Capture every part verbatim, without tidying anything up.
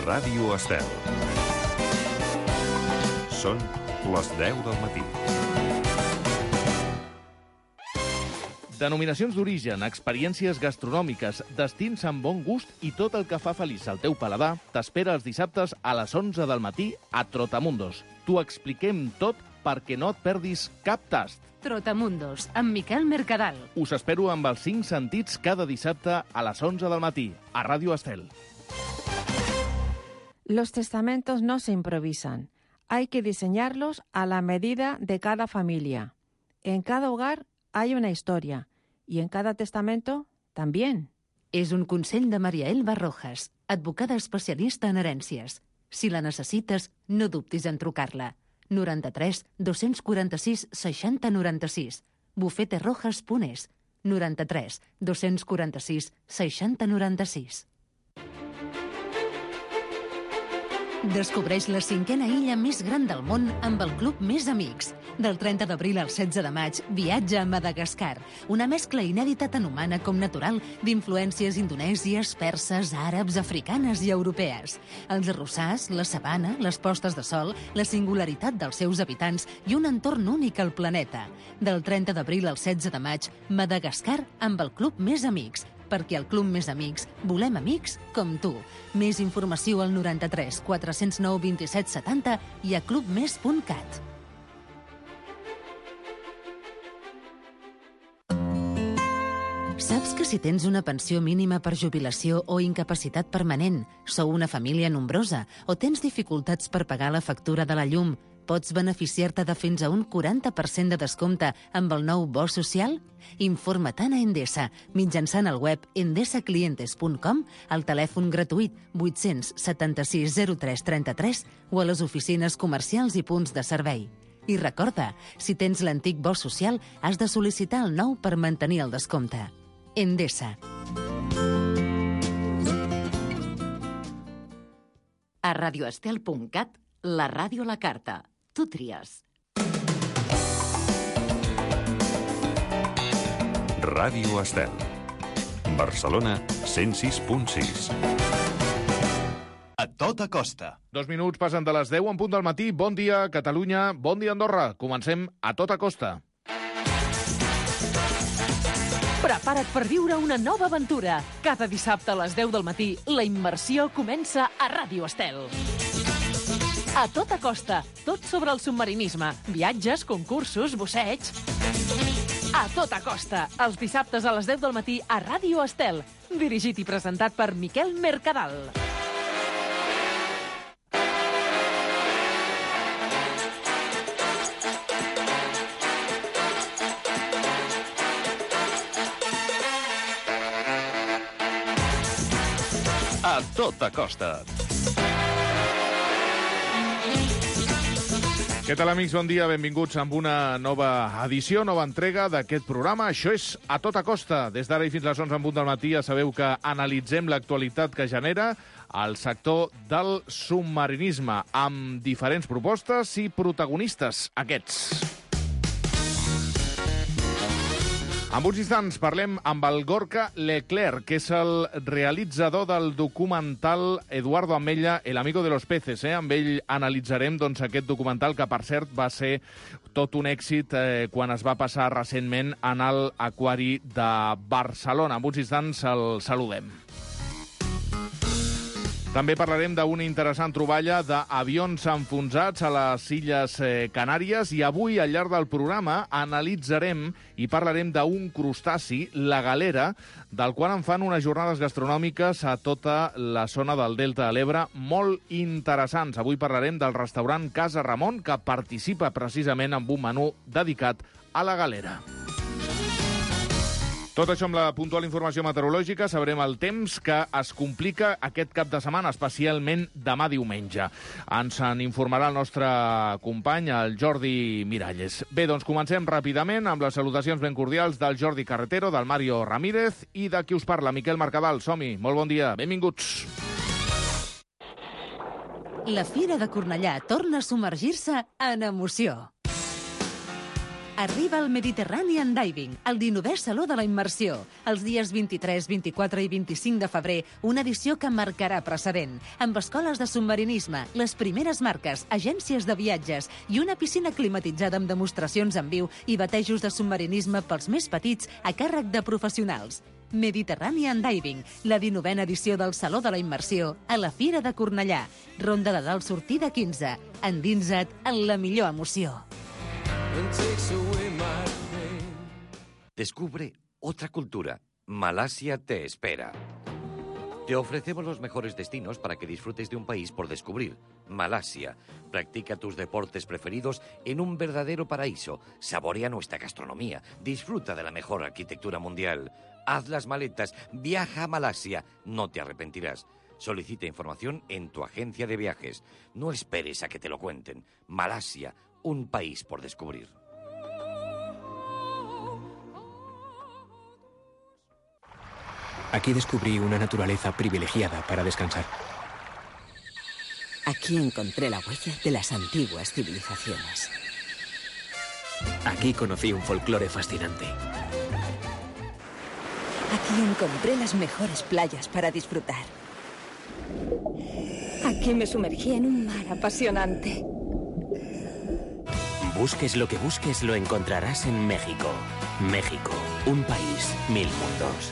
Ràdio Estel. Són les deu del matí. Denominacions d'origen, experiències gastronòmiques, destins amb bon gust i tot el que fa feliç el teu paladar t'espera els dissabtes a les onze del matí a Trotamundos. T'ho expliquem tot perquè no et perdis cap tast. Trotamundos, amb Miquel Mercadal. Us espero amb els cinc sentits cada dissabte a les onze del matí, a Ràdio Estel. Los testamentos no se improvisan. Hay que diseñarlos a la medida de cada familia. En cada hogar hay una historia y en cada testamento también. És un consell de Maria Elba Rojas, advocada especialista en herències. Si la necessites, no dubtis en trucar-la. noranta-tres dos-cents quaranta-sis seixanta noranta-sis. bufeterojas punt es. noranta-tres dos-cents quaranta-sis seixanta noranta-sis. Descobreix la cinquena illa més gran del món amb el Club Més Amics. Del trenta d'abril al setze de maig, viatja a Madagascar, una mescla inèdita tant humana com natural d'influències indonèsies, perses, àrabs, africanes i europees. Els arrossars, la sabana, les postes de sol, la singularitat dels seus habitants i un entorn únic al planeta. Del trenta d'abril al setze de maig, Madagascar amb el Club Més Amics, perquè al Club Més Amics volem amics com tu. Més informació al noranta-tres quatre-cents nou vint-i-set setanta i a clubmes punt cat. Saps que si tens una pensió mínima per jubilació o incapacitat permanent, sou una família nombrosa o tens dificultats per pagar la factura de la llum, pots beneficiar-te de fins a un quaranta per cent de descompte amb el nou bo social? Informa-te'n a Endesa, mitjançant el web endesa clientes punt com, al telèfon gratuït vuit-cents setanta-sis zero tres trenta-tres o a les oficines comercials i punts de servei. I recorda, si tens l'antic bo social, has de sol·licitar el nou per mantenir el descompte. Endesa. A radioestel punt cat, la ràdio a la carta. Tu tries. Ràdio Estel. Barcelona, cent sis punt sis. A tota costa. Dos minuts passen de les deu en punt del matí. Bon dia, Catalunya. Bon dia, Andorra. Comencem a tota costa. Prepara't per viure una nova aventura. Cada dissabte a les deu del matí, la immersió comença a Ràdio Estel. A tota costa, tot sobre el submarinisme, viatges, concursos, busseig. A tota costa, els dissabtes a les deu del matí a Ràdio Estel, dirigit i presentat per Miquel Mercadal. A tota costa. Què tal, amics? Bon dia, benvinguts amb una nova edició, nova entrega d'aquest programa. Això és A Tota Costa. Des d'ara i fins a les onze en punt del matí ja sabeu que analitzem l'actualitat que genera el sector del submarinisme, amb diferents propostes i protagonistes, aquests. En uns instants parlem amb el Gorka Leclerc, que és el realitzador del documental Eduardo Amella, El amigo de los peces. Eh? Amb ell analitzarem doncs, aquest documental, que per cert va ser tot un èxit eh, quan es va passar recentment en l'Aquari de Barcelona. En uns instants el saludem. També parlarem d'una interessant troballa d'avions enfonsats a les Illes Canàries i avui, al llarg del programa, analitzarem i parlarem d'un crustaci, la galera, del qual en fan unes jornades gastronòmiques a tota la zona del Delta de l'Ebre molt interessants. Avui parlarem del restaurant Casa Ramon, que participa precisament amb un menú dedicat a la galera. Tot això amb la puntual informació meteorològica. Sabrem el temps que es complica aquest cap de setmana, especialment demà diumenge. Ens en informarà el nostre company, el Jordi Miralles. Bé, doncs comencem ràpidament amb les salutacions ben cordials del Jordi Carretero, del Mario Ramírez i de qui us parla, Miquel Mercadal. Som-hi, molt bon dia, benvinguts. La Fira de Cornellà torna a submergir-se en emoció. Arriba el Mediterranean Diving, el dinovè Saló de la Immersió. Els dies vint-i-tres, vint-i-quatre i vint-i-cinc de febrer, una edició que marcarà precedent, amb escoles de submarinisme, les primeres marques, agències de viatges i una piscina climatitzada amb demostracions en viu i batejos de submarinisme pels més petits a càrrec de professionals. Mediterranean Diving, la dinovena edició del Saló de la Immersió, a la Fira de Cornellà. Ronda de Dalt sortida quinze. Endinsa't en la millor emoció. Descubre otra cultura. Malasia te espera. Te ofrecemos los mejores destinos para que disfrutes de un país por descubrir. Malasia. Practica tus deportes preferidos en un verdadero paraíso. Saborea nuestra gastronomía. Disfruta de la mejor arquitectura mundial. Haz las maletas. Viaja a Malasia. No te arrepentirás. Solicita información en tu agencia de viajes. No esperes a que te lo cuenten. Malasia, un país por descubrir. Aquí descubrí una naturaleza privilegiada para descansar. Aquí encontré la huella de las antiguas civilizaciones. Aquí conocí un folclore fascinante. Aquí encontré las mejores playas para disfrutar. Aquí me sumergí en un mar apasionante. Busques lo que busques, lo encontrarás en México. México, un país, mil mundos.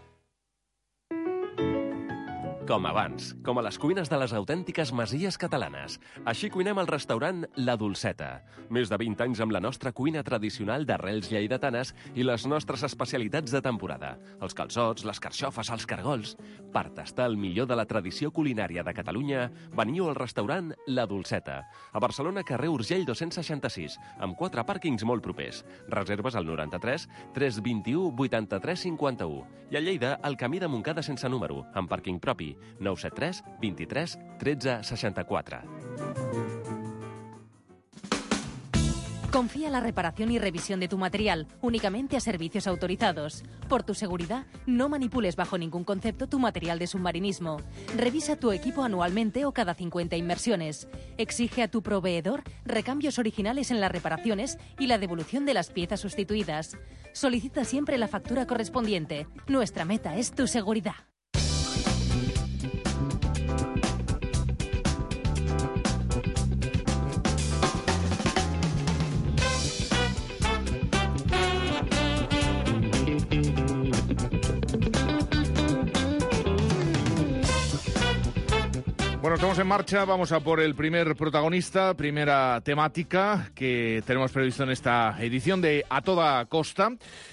Com abans, com a les cuines de les autèntiques masies catalanes. Així cuinem al restaurant La Dolceta. Més de vint anys amb la nostra cuina tradicional d'arrels lleidatanes i les nostres especialitats de temporada. Els calçots, les carxofes, els cargols. Per tastar el millor de la tradició culinària de Catalunya, veniu al restaurant La Dolceta. A Barcelona, carrer Urgell dos-cents seixanta-sis, amb quatre pàrquings molt propers. Reserves al noranta-tres tres vint-i-u vuitanta-tres cinquanta-u. I a Lleida, al camí de Montcada sense número, amb pàrquing propi. nou set tres vint-i-tres tretze seixanta-quatre. Confía la reparación y revisión de tu material únicamente a servicios autorizados. Por tu seguridad, no manipules bajo ningún concepto tu material de submarinismo. Revisa tu equipo anualmente o cada cincuenta inmersiones. Exige a tu proveedor recambios originales en las reparaciones y la devolución de las piezas sustituidas. Solicita siempre la factura correspondiente. Nuestra meta es tu seguridad. Bueno, estamos en marcha, vamos a por el primer protagonista, primera temática que tenemos previsto en esta edición de A Toda Costa.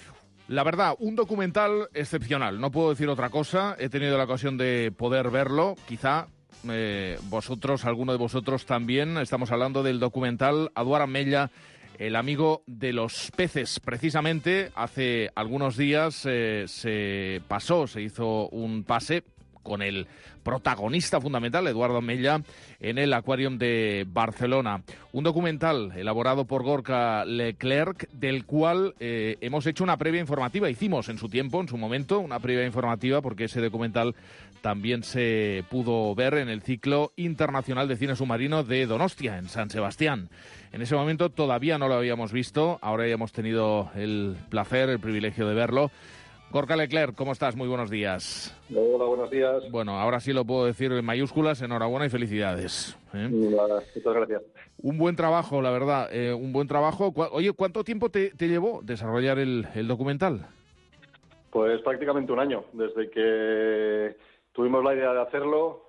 La verdad, un documental excepcional, no puedo decir otra cosa, he tenido la ocasión de poder verlo, quizá eh, vosotros, alguno de vosotros también. Estamos hablando del documental Eduard Ametlla, el amigo de los peces. Precisamente hace algunos días eh, se pasó, se hizo un pase con el protagonista fundamental, Eduardo Ametlla, en el Aquarium de Barcelona. Un documental elaborado por Gorka Leclerc, del cual eh, hemos hecho una previa informativa. Hicimos en su tiempo, en su momento, una previa informativa, porque ese documental también se pudo ver en el ciclo internacional de cine submarino de Donostia, en San Sebastián. En ese momento todavía no lo habíamos visto, ahora ya hemos tenido el placer, el privilegio de verlo. Gorka Leclerc, ¿cómo estás? Muy buenos días. Hola, buenos días. Bueno, ahora sí lo puedo decir en mayúsculas, enhorabuena y felicidades. ¿eh? Nada, muchas gracias. Un buen trabajo, la verdad, eh, un buen trabajo. Oye, ¿cuánto tiempo te, te llevó desarrollar el, el documental? Pues prácticamente un año, desde que tuvimos la idea de hacerlo.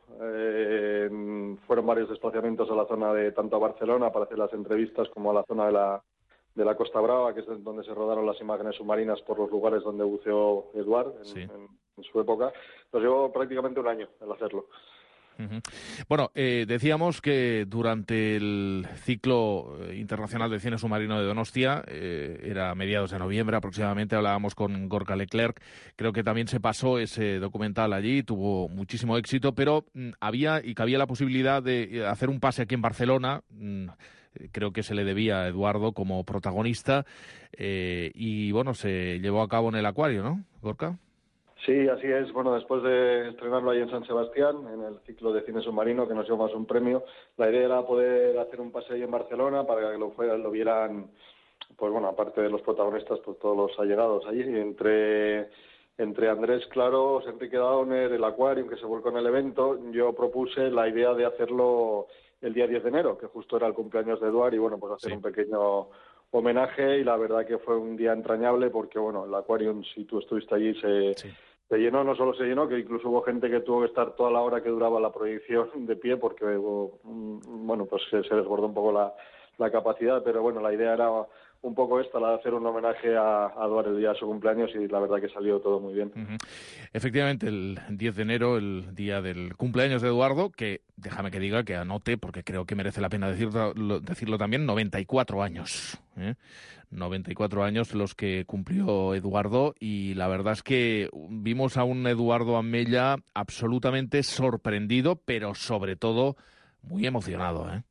Eh, fueron varios desplazamientos a la zona de tanto a Barcelona para hacer las entrevistas como a la zona de la de la Costa Brava, que es donde se rodaron las imágenes submarinas por los lugares donde buceó Eduard en, sí. en, en su época. Nos llevó prácticamente un año el hacerlo. Uh-huh. Bueno, eh, decíamos que durante el ciclo internacional de cine submarino de Donostia, eh, era a mediados de noviembre aproximadamente, hablábamos con Gorka Leclerc, creo que también se pasó ese documental allí, tuvo muchísimo éxito, pero mm, había y cabía la posibilidad de hacer un pase aquí en Barcelona. mm, Creo que se le debía a Eduardo como protagonista eh, y, bueno, se llevó a cabo en el Acuario, ¿no, Gorka? Sí, así es. Bueno, después de estrenarlo ahí en San Sebastián, en el ciclo de cine submarino, que nos llevamos un premio, la idea era poder hacer un paseo en Barcelona para que lo, fuera, lo vieran pues bueno, aparte de los protagonistas, pues todos los allegados allí, entre... Entre Andrés Claros, Enrique Downer, el Aquarium, que se volcó en el evento, yo propuse la idea de hacerlo el día diez de enero, que justo era el cumpleaños de Eduard, y bueno, pues hacer sí. un pequeño homenaje, y la verdad que fue un día entrañable, porque bueno, el Aquarium, si tú estuviste allí, se, sí. se llenó, no solo se llenó, que incluso hubo gente que tuvo que estar toda la hora que duraba la proyección de pie, porque hubo, bueno, pues se, se desbordó un poco la, la capacidad, pero bueno, la idea era un poco esta, la de hacer un homenaje a, a Eduard el día de su cumpleaños, y la verdad que salió todo muy bien. Uh-huh. Efectivamente, el diez de enero, el día del cumpleaños de Eduardo, que déjame que diga, que anote, porque creo que merece la pena decirlo, decirlo también, noventa y cuatro años. ¿eh? noventa y cuatro años los que cumplió Eduardo, y la verdad es que vimos a un Eduardo Amella absolutamente sorprendido, pero sobre todo muy emocionado, ¿eh?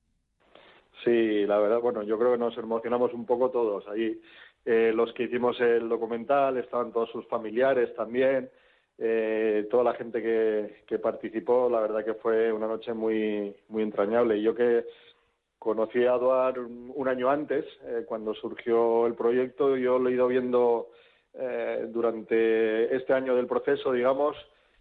Sí, la verdad, bueno, yo creo que nos emocionamos un poco todos. Ahí eh, los que hicimos el documental, estaban todos sus familiares también, eh, toda la gente que, que participó, la verdad que fue una noche muy muy entrañable. Y yo que conocí a Eduard un, un año antes, eh, cuando surgió el proyecto, yo lo he ido viendo eh, durante este año del proceso, digamos,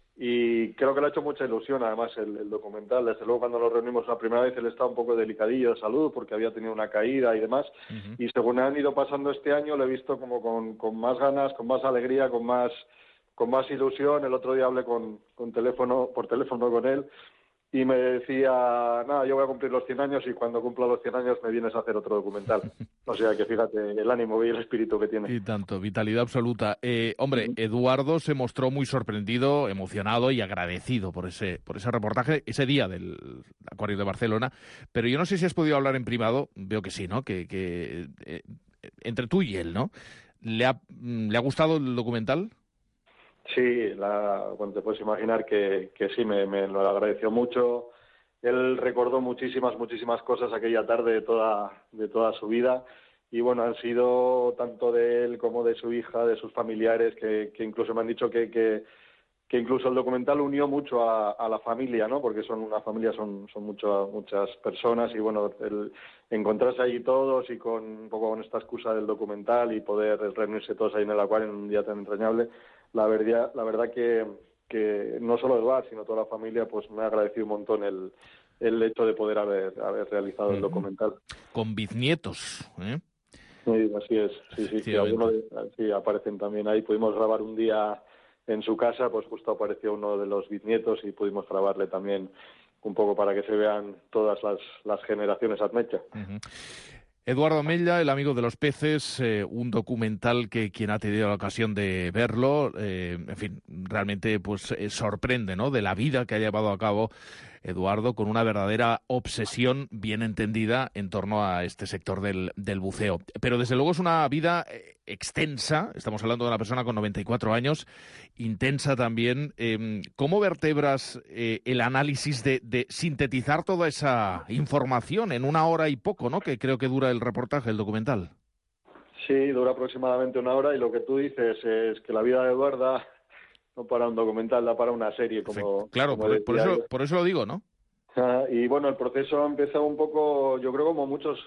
y creo que le ha hecho mucha ilusión, además, el, el documental. Desde luego, cuando nos reunimos la primera vez, él estaba un poco delicadillo de salud porque había tenido una caída y demás. Uh-huh. Y según han ido pasando este año, lo he visto como con, con más ganas, con más alegría, con más con más ilusión. El otro día hablé con, con teléfono, por teléfono con él, y me decía, nada, yo voy a cumplir los cien años y cuando cumpla los cien años me vienes a hacer otro documental. O sea que fíjate el ánimo y el espíritu que tiene. Y tanto, vitalidad absoluta. Eh, hombre, Eduardo se mostró muy sorprendido, emocionado y agradecido por ese por ese reportaje, ese día del Acuario de Barcelona. Pero yo no sé si has podido hablar en privado, veo que sí, ¿no? Que, que eh, entre tú y él, ¿no? ¿Le ha, ¿le ha gustado el documental? Sí, la, bueno, te puedes imaginar que, que sí, me, me lo agradeció mucho. Él recordó muchísimas, muchísimas cosas aquella tarde de toda, de toda su vida. Y bueno, han sido tanto de él como de su hija, de sus familiares, que, que incluso me han dicho que, que, que incluso el documental unió mucho a, a la familia, ¿no? Porque son una familia, son, son mucho, muchas personas, y bueno, el encontrarse allí todos y con un poco con esta excusa del documental y poder reunirse todos ahí en el Acuario en un día tan entrañable. La verdad, la verdad que, que no solo Eduard, sino toda la familia, pues me ha agradecido un montón el, el hecho de poder haber, haber realizado el documental. Con bisnietos, ¿eh? Sí, así es, sí, sí, que algunos sí, aparecen también ahí. Pudimos grabar un día en su casa, pues justo apareció uno de los bisnietos y pudimos grabarle también un poco para que se vean todas las, las generaciones Atmecha. Uh-huh. Eduardo Amella, el amigo de los peces, eh, un documental que quien ha tenido la ocasión de verlo, eh, en fin, realmente pues eh, sorprende, ¿no?, de la vida que ha llevado a cabo Eduardo, con una verdadera obsesión bien entendida en torno a este sector del, del buceo. Pero desde luego es una vida eh, extensa, estamos hablando de una persona con noventa y cuatro años, intensa también. Eh, ¿Cómo vertebras eh, el análisis de, de sintetizar toda esa información en una hora y poco, ¿no?, que creo que dura el reportaje, el documental? Sí, dura aproximadamente una hora, y lo que tú dices es que la vida de Eduardo da no para un documental, da para una serie. Como, claro, como por, por, eso, por eso lo digo, ¿no? Uh, y bueno, el proceso ha empezado un poco, yo creo, como muchos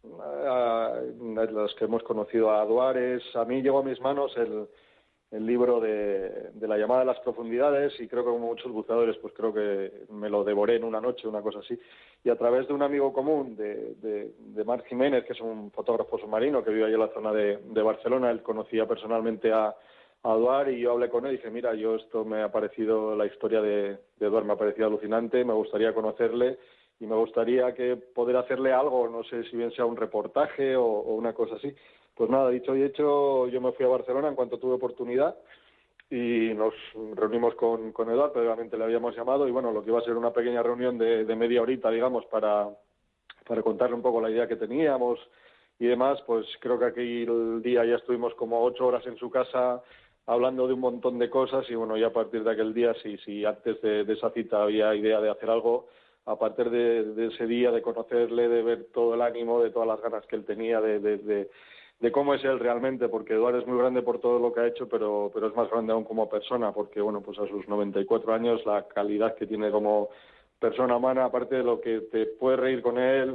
uh, los que hemos conocido a Eduard. A mí llegó a mis manos el, el libro de, de La llamada de las profundidades, y creo que como muchos buceadores, pues creo que me lo devoré en una noche, una cosa así. Y a través de un amigo común, de, de, de Marc Jiménez, que es un fotógrafo submarino que vive allí en la zona de, de Barcelona, él conocía personalmente a a Eduard, y yo hablé con él y dije, mira, yo esto me ha parecido, la historia de, de Eduard me ha parecido alucinante, me gustaría conocerle y me gustaría que poder hacerle algo, no sé si bien sea un reportaje o, o una cosa así. Pues nada, dicho y hecho, yo me fui a Barcelona en cuanto tuve oportunidad y nos reunimos con, con Eduard, previamente le habíamos llamado, y bueno, lo que iba a ser una pequeña reunión de, de media horita, digamos, para, para contarle un poco la idea que teníamos y demás, pues creo que aquí el día ya estuvimos como ocho horas en su casa hablando de un montón de cosas, y bueno, ya a partir de aquel día, si, si antes de, de esa cita había idea de hacer algo, a partir de, de ese día, de conocerle, de ver todo el ánimo, de todas las ganas que él tenía, de, de, de, de cómo es él realmente, porque Eduard es muy grande por todo lo que ha hecho, pero, pero es más grande aún como persona, porque bueno, pues a sus noventa y cuatro años, la calidad que tiene como persona humana, aparte de lo que te puedes reír con él,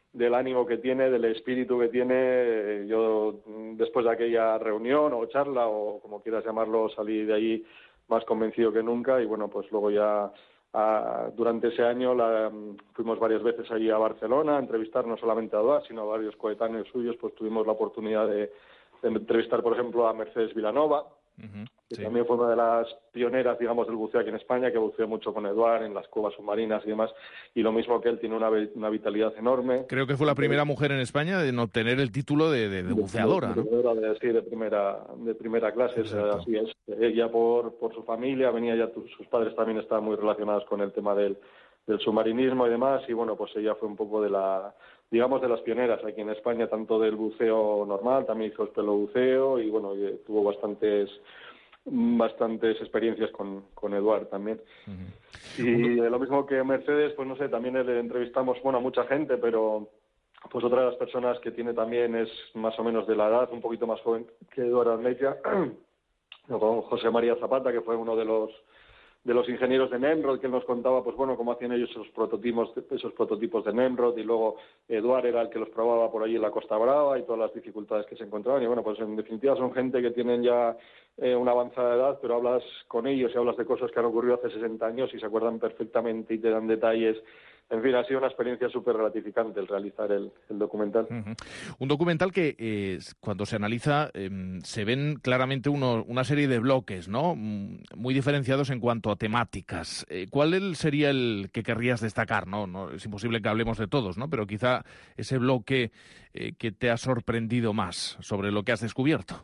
del ánimo que tiene, del espíritu que tiene. Yo, después de aquella reunión o charla, o como quieras llamarlo, salí de ahí más convencido que nunca. Y bueno, pues luego ya a, durante ese año la, fuimos varias veces allí a Barcelona a entrevistar no solamente a Eduard, sino a varios coetáneos suyos. Pues tuvimos la oportunidad de, de entrevistar, por ejemplo, a Mercedes Vilanova, uh-huh, que sí. también fue una de las pioneras, digamos, del buceo aquí en España, que buceó mucho con Eduard en las cuevas submarinas y demás, y lo mismo que él, tiene una, una vitalidad enorme. Creo que fue la primera mujer en España en obtener el título de, de, de buceadora, de, de, ¿no? De, sí, de primera, de primera clase, o sea, así es. Ella por, por su familia, venía ya, sus padres también estaban muy relacionados con el tema del, del submarinismo y demás, y bueno, pues ella fue un poco de la... digamos, de las pioneras aquí en España, tanto del buceo normal, también hizo espelobuceo y, bueno, y tuvo bastantes bastantes experiencias con, con Eduard también. Uh-huh. Y de lo mismo que Mercedes, pues no sé, también le entrevistamos, bueno, a mucha gente, pero pues otra de las personas que tiene también es más o menos de la edad, un poquito más joven que Eduard Armeilla, con José María Zapata, que fue uno de los de los ingenieros de Nemrod, que él nos contaba, pues bueno, cómo hacían ellos esos prototipos, esos prototipos de Nemrod, y luego Eduard era el que los probaba por allí en la Costa Brava y todas las dificultades que se encontraban. Y bueno, pues en definitiva son gente que tienen ya eh, una avanzada edad, pero hablas con ellos y hablas de cosas que han ocurrido hace sesenta años y se acuerdan perfectamente y te dan detalles. En fin, ha sido una experiencia súper gratificante el realizar el, el documental. Uh-huh. Un documental que, eh, cuando se analiza, eh, se ven claramente uno, una serie de bloques, ¿no? Muy diferenciados en cuanto a temáticas. Eh, ¿Cuál sería el que querrías destacar? No, no es imposible que hablemos de todos, ¿no? Pero quizá ese bloque eh, que te ha sorprendido más sobre lo que has descubierto.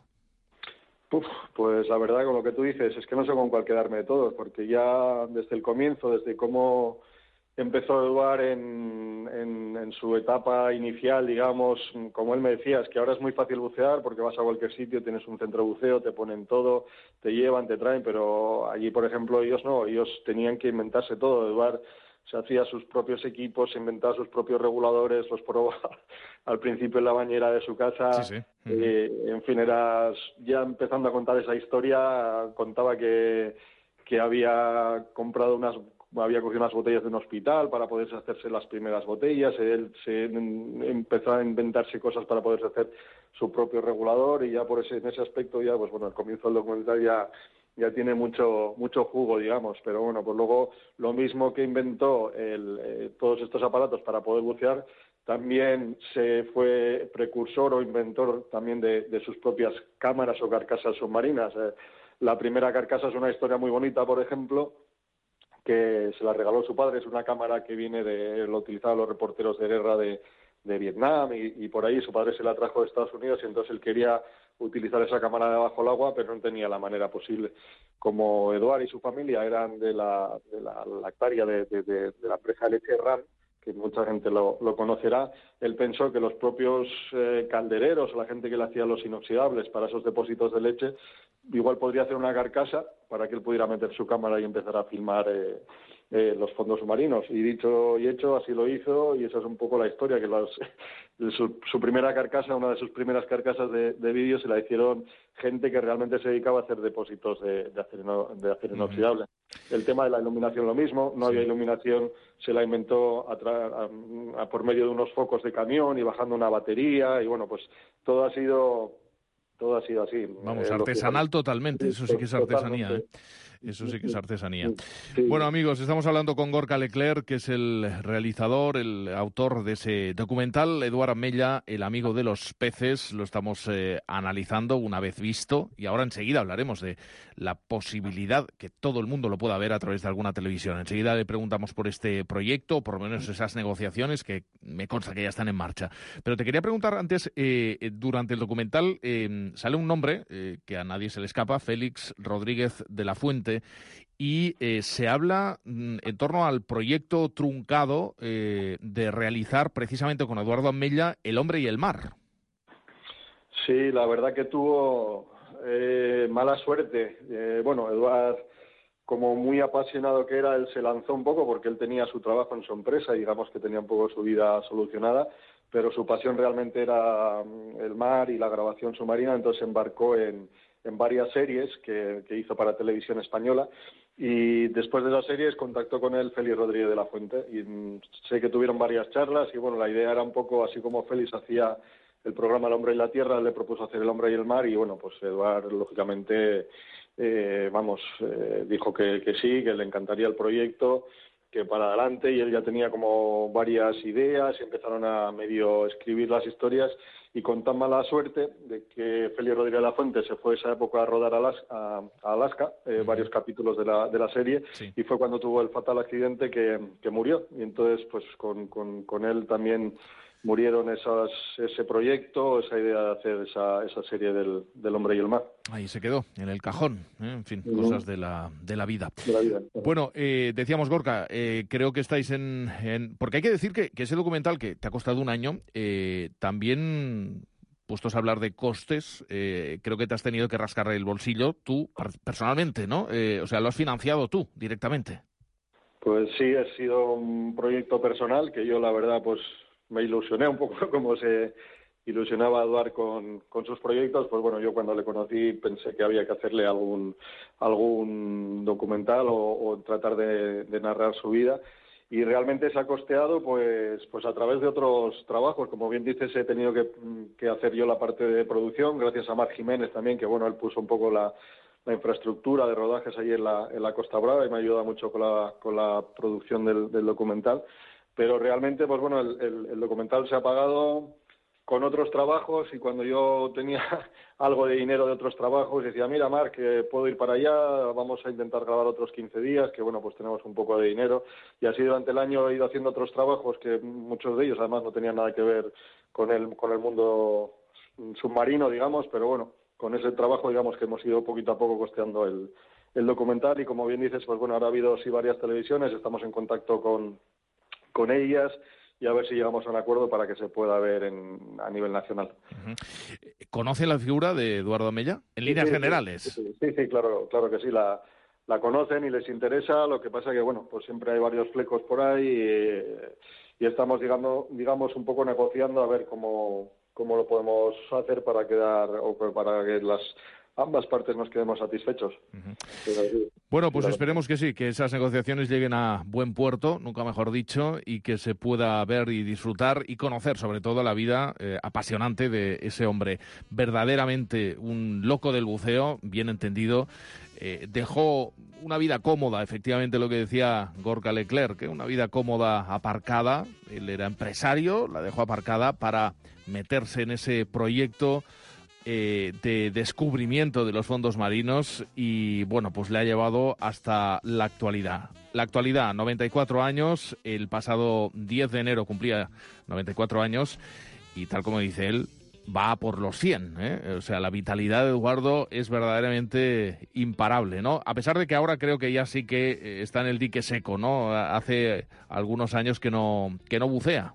Uf, pues la verdad, con lo que tú dices, es que no sé con cuál quedarme de todos, porque ya desde el comienzo, desde cómo empezó Eduard en, en, en su etapa inicial, digamos, como él me decía, es que ahora es muy fácil bucear porque vas a cualquier sitio, tienes un centro de buceo, te ponen todo, te llevan, te traen, pero allí, por ejemplo, ellos no, ellos tenían que inventarse todo. Eduard se hacía sus propios equipos, se inventaba sus propios reguladores, los probaba al principio en la bañera de su casa. Sí, sí. Eh, en fin, era, ya empezando a contar esa historia, contaba que, que había comprado unas había cogido unas botellas de un hospital para poderse hacerse las primeras botellas, él se empezó a inventarse cosas para poderse hacer su propio regulador, y ya por ese en ese aspecto ya, pues bueno, al comienzo del documental ya ya tiene mucho mucho jugo, digamos, pero bueno, pues luego lo mismo que inventó el, eh, todos estos aparatos para poder bucear, también se fue precursor o inventor también de, de sus propias cámaras o carcasas submarinas. Eh, la primera carcasa es una historia muy bonita, por ejemplo, que se la regaló su padre. Es una cámara que viene de, lo utilizaban los reporteros de guerra de, de Vietnam, y, y por ahí su padre se la trajo de Estados Unidos, y entonces él quería utilizar esa cámara debajo del agua, pero no tenía la manera posible. Como Eduard y su familia eran de la, de la lactaria de, de, de, de la empresa de leche Ram, que mucha gente lo, lo conocerá, él pensó que los propios eh, caldereros o la gente que le hacía los inoxidables para esos depósitos de leche, igual podría hacer una carcasa para que él pudiera meter su cámara y empezar a filmar eh, eh, los fondos submarinos. Y dicho y hecho, así lo hizo, y esa es un poco la historia, que las, su, su primera carcasa, una de sus primeras carcasas de, de vídeo, se la hicieron gente que realmente se dedicaba a hacer depósitos de, de acero, de acero inoxidable. Uh-huh. El tema de la iluminación lo mismo, no sí. había iluminación, se la inventó a tra- a, a, por medio de unos focos de camión y bajando una batería, y bueno, pues todo ha sido... Todo ha sido así. Vamos, eh, artesanal que... totalmente, eso sí que es artesanía, ¿eh? Eso sí que es artesanía. Sí. Bueno, amigos, estamos hablando con Gorka Leclerc, que es el realizador, el autor de ese documental. Eduard Armeilla, el amigo de los peces, lo estamos eh, analizando una vez visto, y ahora enseguida hablaremos de la posibilidad que todo el mundo lo pueda ver a través de alguna televisión. Enseguida le preguntamos por este proyecto, por lo menos esas negociaciones que me consta que ya están en marcha. Pero te quería preguntar antes, eh, durante el documental eh, sale un nombre eh, que a nadie se le escapa, Félix Rodríguez de la Fuente, y eh, se habla mm, en torno al proyecto truncado eh, de realizar precisamente con Eduardo Armeilla El hombre y el mar. Sí, la verdad que tuvo eh, mala suerte. Eh, bueno, Eduard, como muy apasionado que era, él se lanzó un poco porque él tenía su trabajo en su empresa y digamos que tenía un poco su vida solucionada, pero su pasión realmente era el mar y la grabación submarina, entonces se embarcó en, en varias series que, que hizo para Televisión Española, Y después de las series contactó con él Félix Rodríguez de la Fuente y mm, sé que tuvieron varias charlas y bueno, la idea era un poco así como Félix hacía el programa El Hombre y la Tierra, él le propuso hacer El Hombre y el Mar y bueno, pues Eduard lógicamente, eh, vamos, eh, dijo que, que sí, que le encantaría el proyecto, que para adelante y él ya tenía como varias ideas y empezaron a medio escribir las historias y con tan mala suerte de que Félix Rodríguez de la Fuente se fue esa época a rodar a Alaska, a, a Alaska eh, uh-huh. varios capítulos de la, de la serie sí. y fue cuando tuvo el fatal accidente que, que murió y entonces pues con, con, con él también murieron esas, ese proyecto, esa idea de hacer esa, esa serie del, del Hombre y el Mar. Ahí se quedó, en el cajón, ¿eh? En fin, uh-huh. cosas de la, de la vida. De la vida. Bueno, eh, decíamos, Gorka, eh, creo que estáis en, en... Porque hay que decir que, que ese documental, que te ha costado un año, eh, también, puestos a hablar de costes, eh, creo que te has tenido que rascar el bolsillo tú, personalmente, ¿no? Eh, o sea, lo has financiado tú, directamente. Pues sí, ha sido un proyecto personal que yo, la verdad, pues... me ilusioné un poco como se ilusionaba Eduard con, con sus proyectos, pues bueno, yo cuando le conocí pensé que había que hacerle algún algún documental o, o tratar de, de narrar su vida y realmente se ha costeado pues pues a través de otros trabajos, como bien dices, he tenido que, que hacer yo la parte de producción, gracias a Mar Jiménez también, que bueno, él puso un poco la, la infraestructura de rodajes ahí en la, en la Costa Brava y me ayuda mucho con la, con la producción del, del documental. Pero realmente, pues bueno, el, el, el documental se ha pagado con otros trabajos y cuando yo tenía algo de dinero de otros trabajos decía, mira, Marc, que puedo ir para allá, vamos a intentar grabar otros quince días, que bueno, pues tenemos un poco de dinero. Y así durante el año he ido haciendo otros trabajos que muchos de ellos además no tenían nada que ver con el, con el mundo submarino, digamos, pero bueno, con ese trabajo digamos que hemos ido poquito a poco costeando el, el documental y como bien dices, pues bueno, ahora ha habido sí varias televisiones, estamos en contacto con con ellas y a ver si llegamos a un acuerdo para que se pueda ver en, a nivel nacional. Uh-huh. ¿Conoce la figura de Eduardo Amella? En sí, líneas sí, generales. Sí, sí, sí, claro, claro que sí, la, la conocen y les interesa, lo que pasa que, bueno, pues siempre hay varios flecos por ahí y, y estamos, digamos, digamos, un poco negociando a ver cómo, cómo lo podemos hacer para quedar, o para que las... ambas partes nos quedemos satisfechos. Uh-huh. Pero, bueno, pues claro. Esperemos que sí, que esas negociaciones lleguen a buen puerto, nunca mejor dicho, y que se pueda ver y disfrutar y conocer sobre todo la vida eh, apasionante de ese hombre. Verdaderamente un loco del buceo, bien entendido. Eh, dejó una vida cómoda, efectivamente lo que decía Gorka Leclerc, que una vida cómoda aparcada. Él era empresario, la dejó aparcada para meterse en ese proyecto Eh, de descubrimiento de los fondos marinos y, bueno, pues le ha llevado hasta la actualidad. La actualidad, noventa y cuatro años, el pasado diez de enero cumplía noventa y cuatro años y, tal como dice él, va por los cien, ¿eh? O sea, la vitalidad de Eduardo es verdaderamente imparable, ¿no? A pesar de que ahora creo que ya sí que está en el dique seco, ¿no? Hace algunos años que no, que no bucea.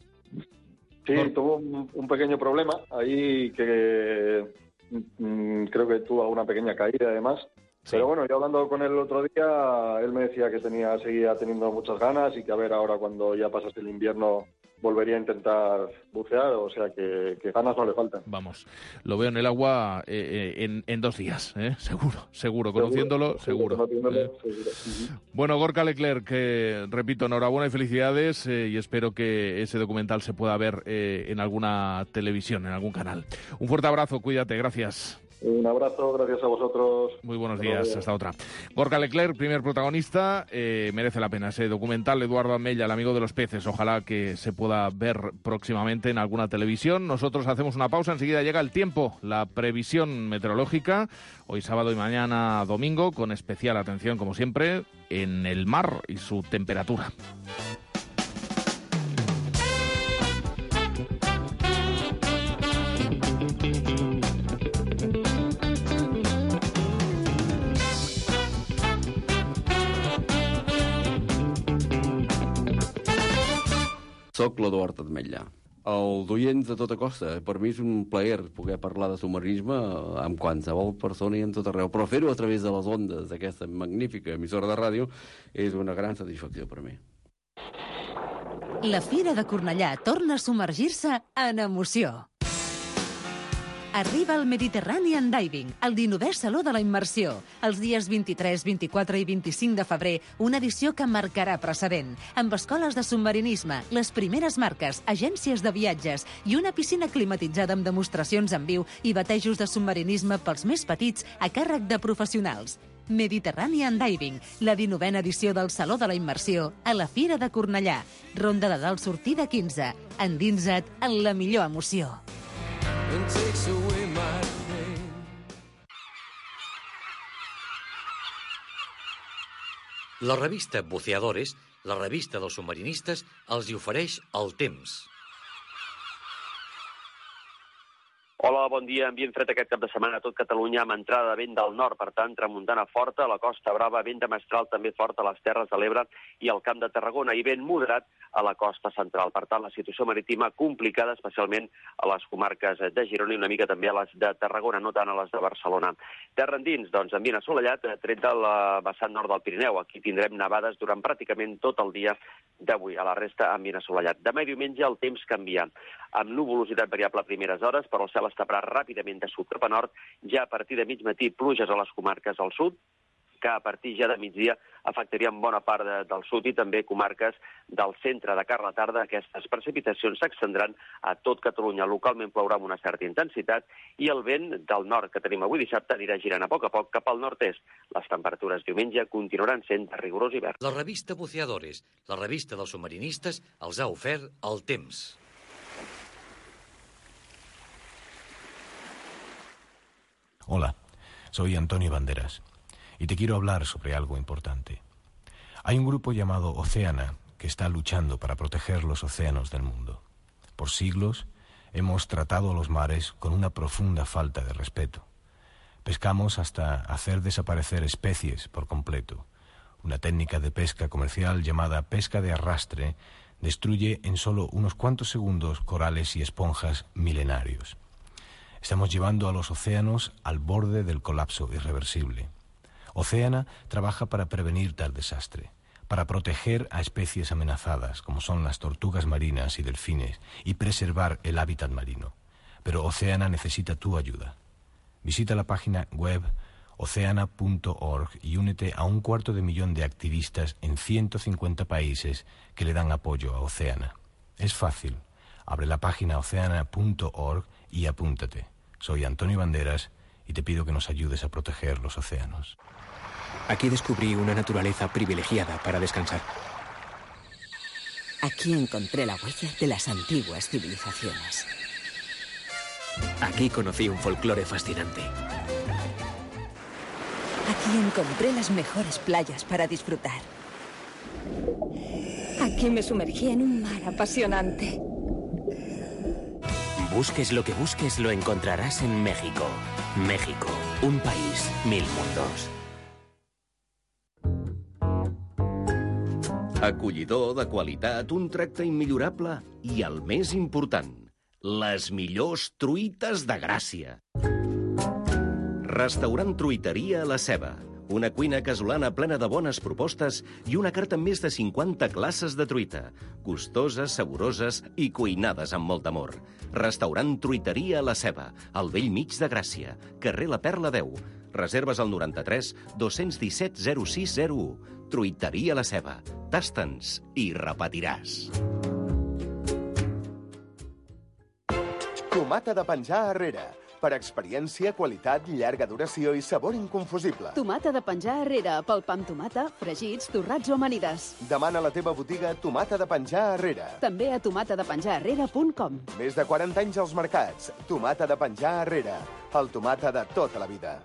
Sí, tuvo un, un pequeño problema ahí que mm, creo que tuvo una pequeña caída además. Sí. Pero bueno, yo hablando con él el otro día, él me decía que tenía seguía teniendo muchas ganas y que a ver ahora cuando ya pasase el invierno volvería a intentar bucear, o sea que, que ganas no le faltan. Vamos, lo veo en el agua eh, eh, en, en dos días, ¿eh? seguro, seguro, conociéndolo, seguro. seguro. Eh. seguro. Bueno, Gorka Leclerc, que repito, enhorabuena y felicidades eh, y espero que ese documental se pueda ver eh, en alguna televisión, en algún canal. Un fuerte abrazo, cuídate, gracias. Un abrazo, gracias a vosotros. Muy buenos días, hasta otra. Gorka Leclerc, primer protagonista, eh, merece la pena ese documental. Eduardo Amella, el amigo de los peces, ojalá que se pueda ver próximamente en alguna televisión. Nosotros hacemos una pausa, enseguida llega el tiempo, la previsión meteorológica, hoy sábado y mañana domingo, con especial atención, como siempre, en el mar y su temperatura. Soc l'Eduard Ametlla. El d'oients de tota costa. Per mi és un plaer poder parlar de submarinisme amb qualsevol persona i en tot arreu. Però fer-ho a través de les ondes d'aquesta magnífica emissora de ràdio és una gran satisfacció per mi. La Fira de Cornellà torna a submergir-se en emoció. Arriba el Mediterranean Diving, el dinovè Saló de la Immersió. Els dies vint-i-tres, vint-i-quatre i vint-i-cinc de febrer, una edició que marcarà precedent. Amb escoles de submarinisme, les primeres marques, agències de viatges i una piscina climatitzada amb demostracions en viu i batejos de submarinisme pels més petits a càrrec de professionals. Mediterranean Diving, la dinovena edició del Saló de la Immersió a la Fira de Cornellà. Ronda de Dalt sortida quinze. Endinsa't en la millor emoció. La revista Buceadores, la revista dels submarinistes, els hi ofereix el temps. Hola, bon dia. Ambient fred aquest cap de setmana a tot Catalunya amb entrada de vent del nord, per tant, tramuntana forta, a la Costa Brava, vent de mestral també fort a les Terres de l'Ebre i al Camp de Tarragona i vent moderat a la costa central. Per tant, la situació marítima complicada, especialment a les comarques de Girona i una mica també a les de Tarragona, no tant a les de Barcelona. Terra endins, doncs, ambient assolellat, tret de la vessant nord del Pirineu. Aquí tindrem nevades durant pràcticament tot el dia d'avui. A la resta, ambient assolellat. Demà i diumenge el temps canvia, amb nuvolositat variable a primeres hores, però el cel es taparà ràpidament de sud cap a nord. Ja a partir de mig matí, pluges a les comarques del sud, que a partir ja de migdia afectarien bona part de, del sud i també comarques del centre. De cara a la tarda, aquestes precipitacions s'extendran a tot Catalunya. Localment plourà amb una certa intensitat i el vent del nord que tenim avui dissabte anirà girant a poc a poc cap al nord-est. Les temperatures diumenge continuaran sent de rigorós hivern. La revista Buceadores, la revista dels submarinistes, els ha ofert el temps. Hola, soy Antonio Banderas y te quiero hablar sobre algo importante. Hay un grupo llamado Oceana que está luchando para proteger los océanos del mundo. Por siglos hemos tratado a los mares con una profunda falta de respeto. Pescamos hasta hacer desaparecer especies por completo. Una técnica de pesca comercial llamada pesca de arrastre destruye en solo unos cuantos segundos corales y esponjas milenarios. Estamos llevando a los océanos al borde del colapso irreversible. Oceana trabaja para prevenir tal desastre, para proteger a especies amenazadas, como son las tortugas marinas y delfines, y preservar el hábitat marino. Pero Oceana necesita tu ayuda. Visita la página web oceana punto org y únete a un cuarto de millón de activistas en ciento cincuenta países que le dan apoyo a Oceana. Es fácil. Abre la página oceana punto org y apúntate. Soy Antonio Banderas y te pido que nos ayudes a proteger los océanos. Aquí descubrí una naturaleza privilegiada para descansar. Aquí encontré la huella de las antiguas civilizaciones. Aquí conocí un folclore fascinante. Aquí encontré las mejores playas para disfrutar. Aquí me sumergí en un mar apasionante. Busques lo que busques, lo encontrarás en México. México, un país, mil mundos. Acollidor, de qualitat, un tracte immillorable i el més important, les millors truites de Gràcia. Restaurant Truiteria La Ceba. Una cuina casolana plena de bones propostes i una carta amb més de cinquanta classes de truita. Gustoses, saboroses i cuinades amb molt amor. Restaurant Truiteria La Ceba, al vell mig de Gràcia, carrer La Perla deu. Reserves al noranta-tres dos-cents disset zero sis zero u. Truiteria La Ceba. Tasta'ns i repetiràs. Tomata de penjar Herrera. Per experiència, qualitat, llarga duració i sabor inconfusible. Tomata de penjar Herrera, pel pa amb tomata, fregits, torrats o amanides. Demana a la teva botiga Tomata de penjar Herrera. També a tomata de penjar herrera punt com. Més de quaranta anys als mercats. Tomata de penjar Herrera. El tomata de tota la vida.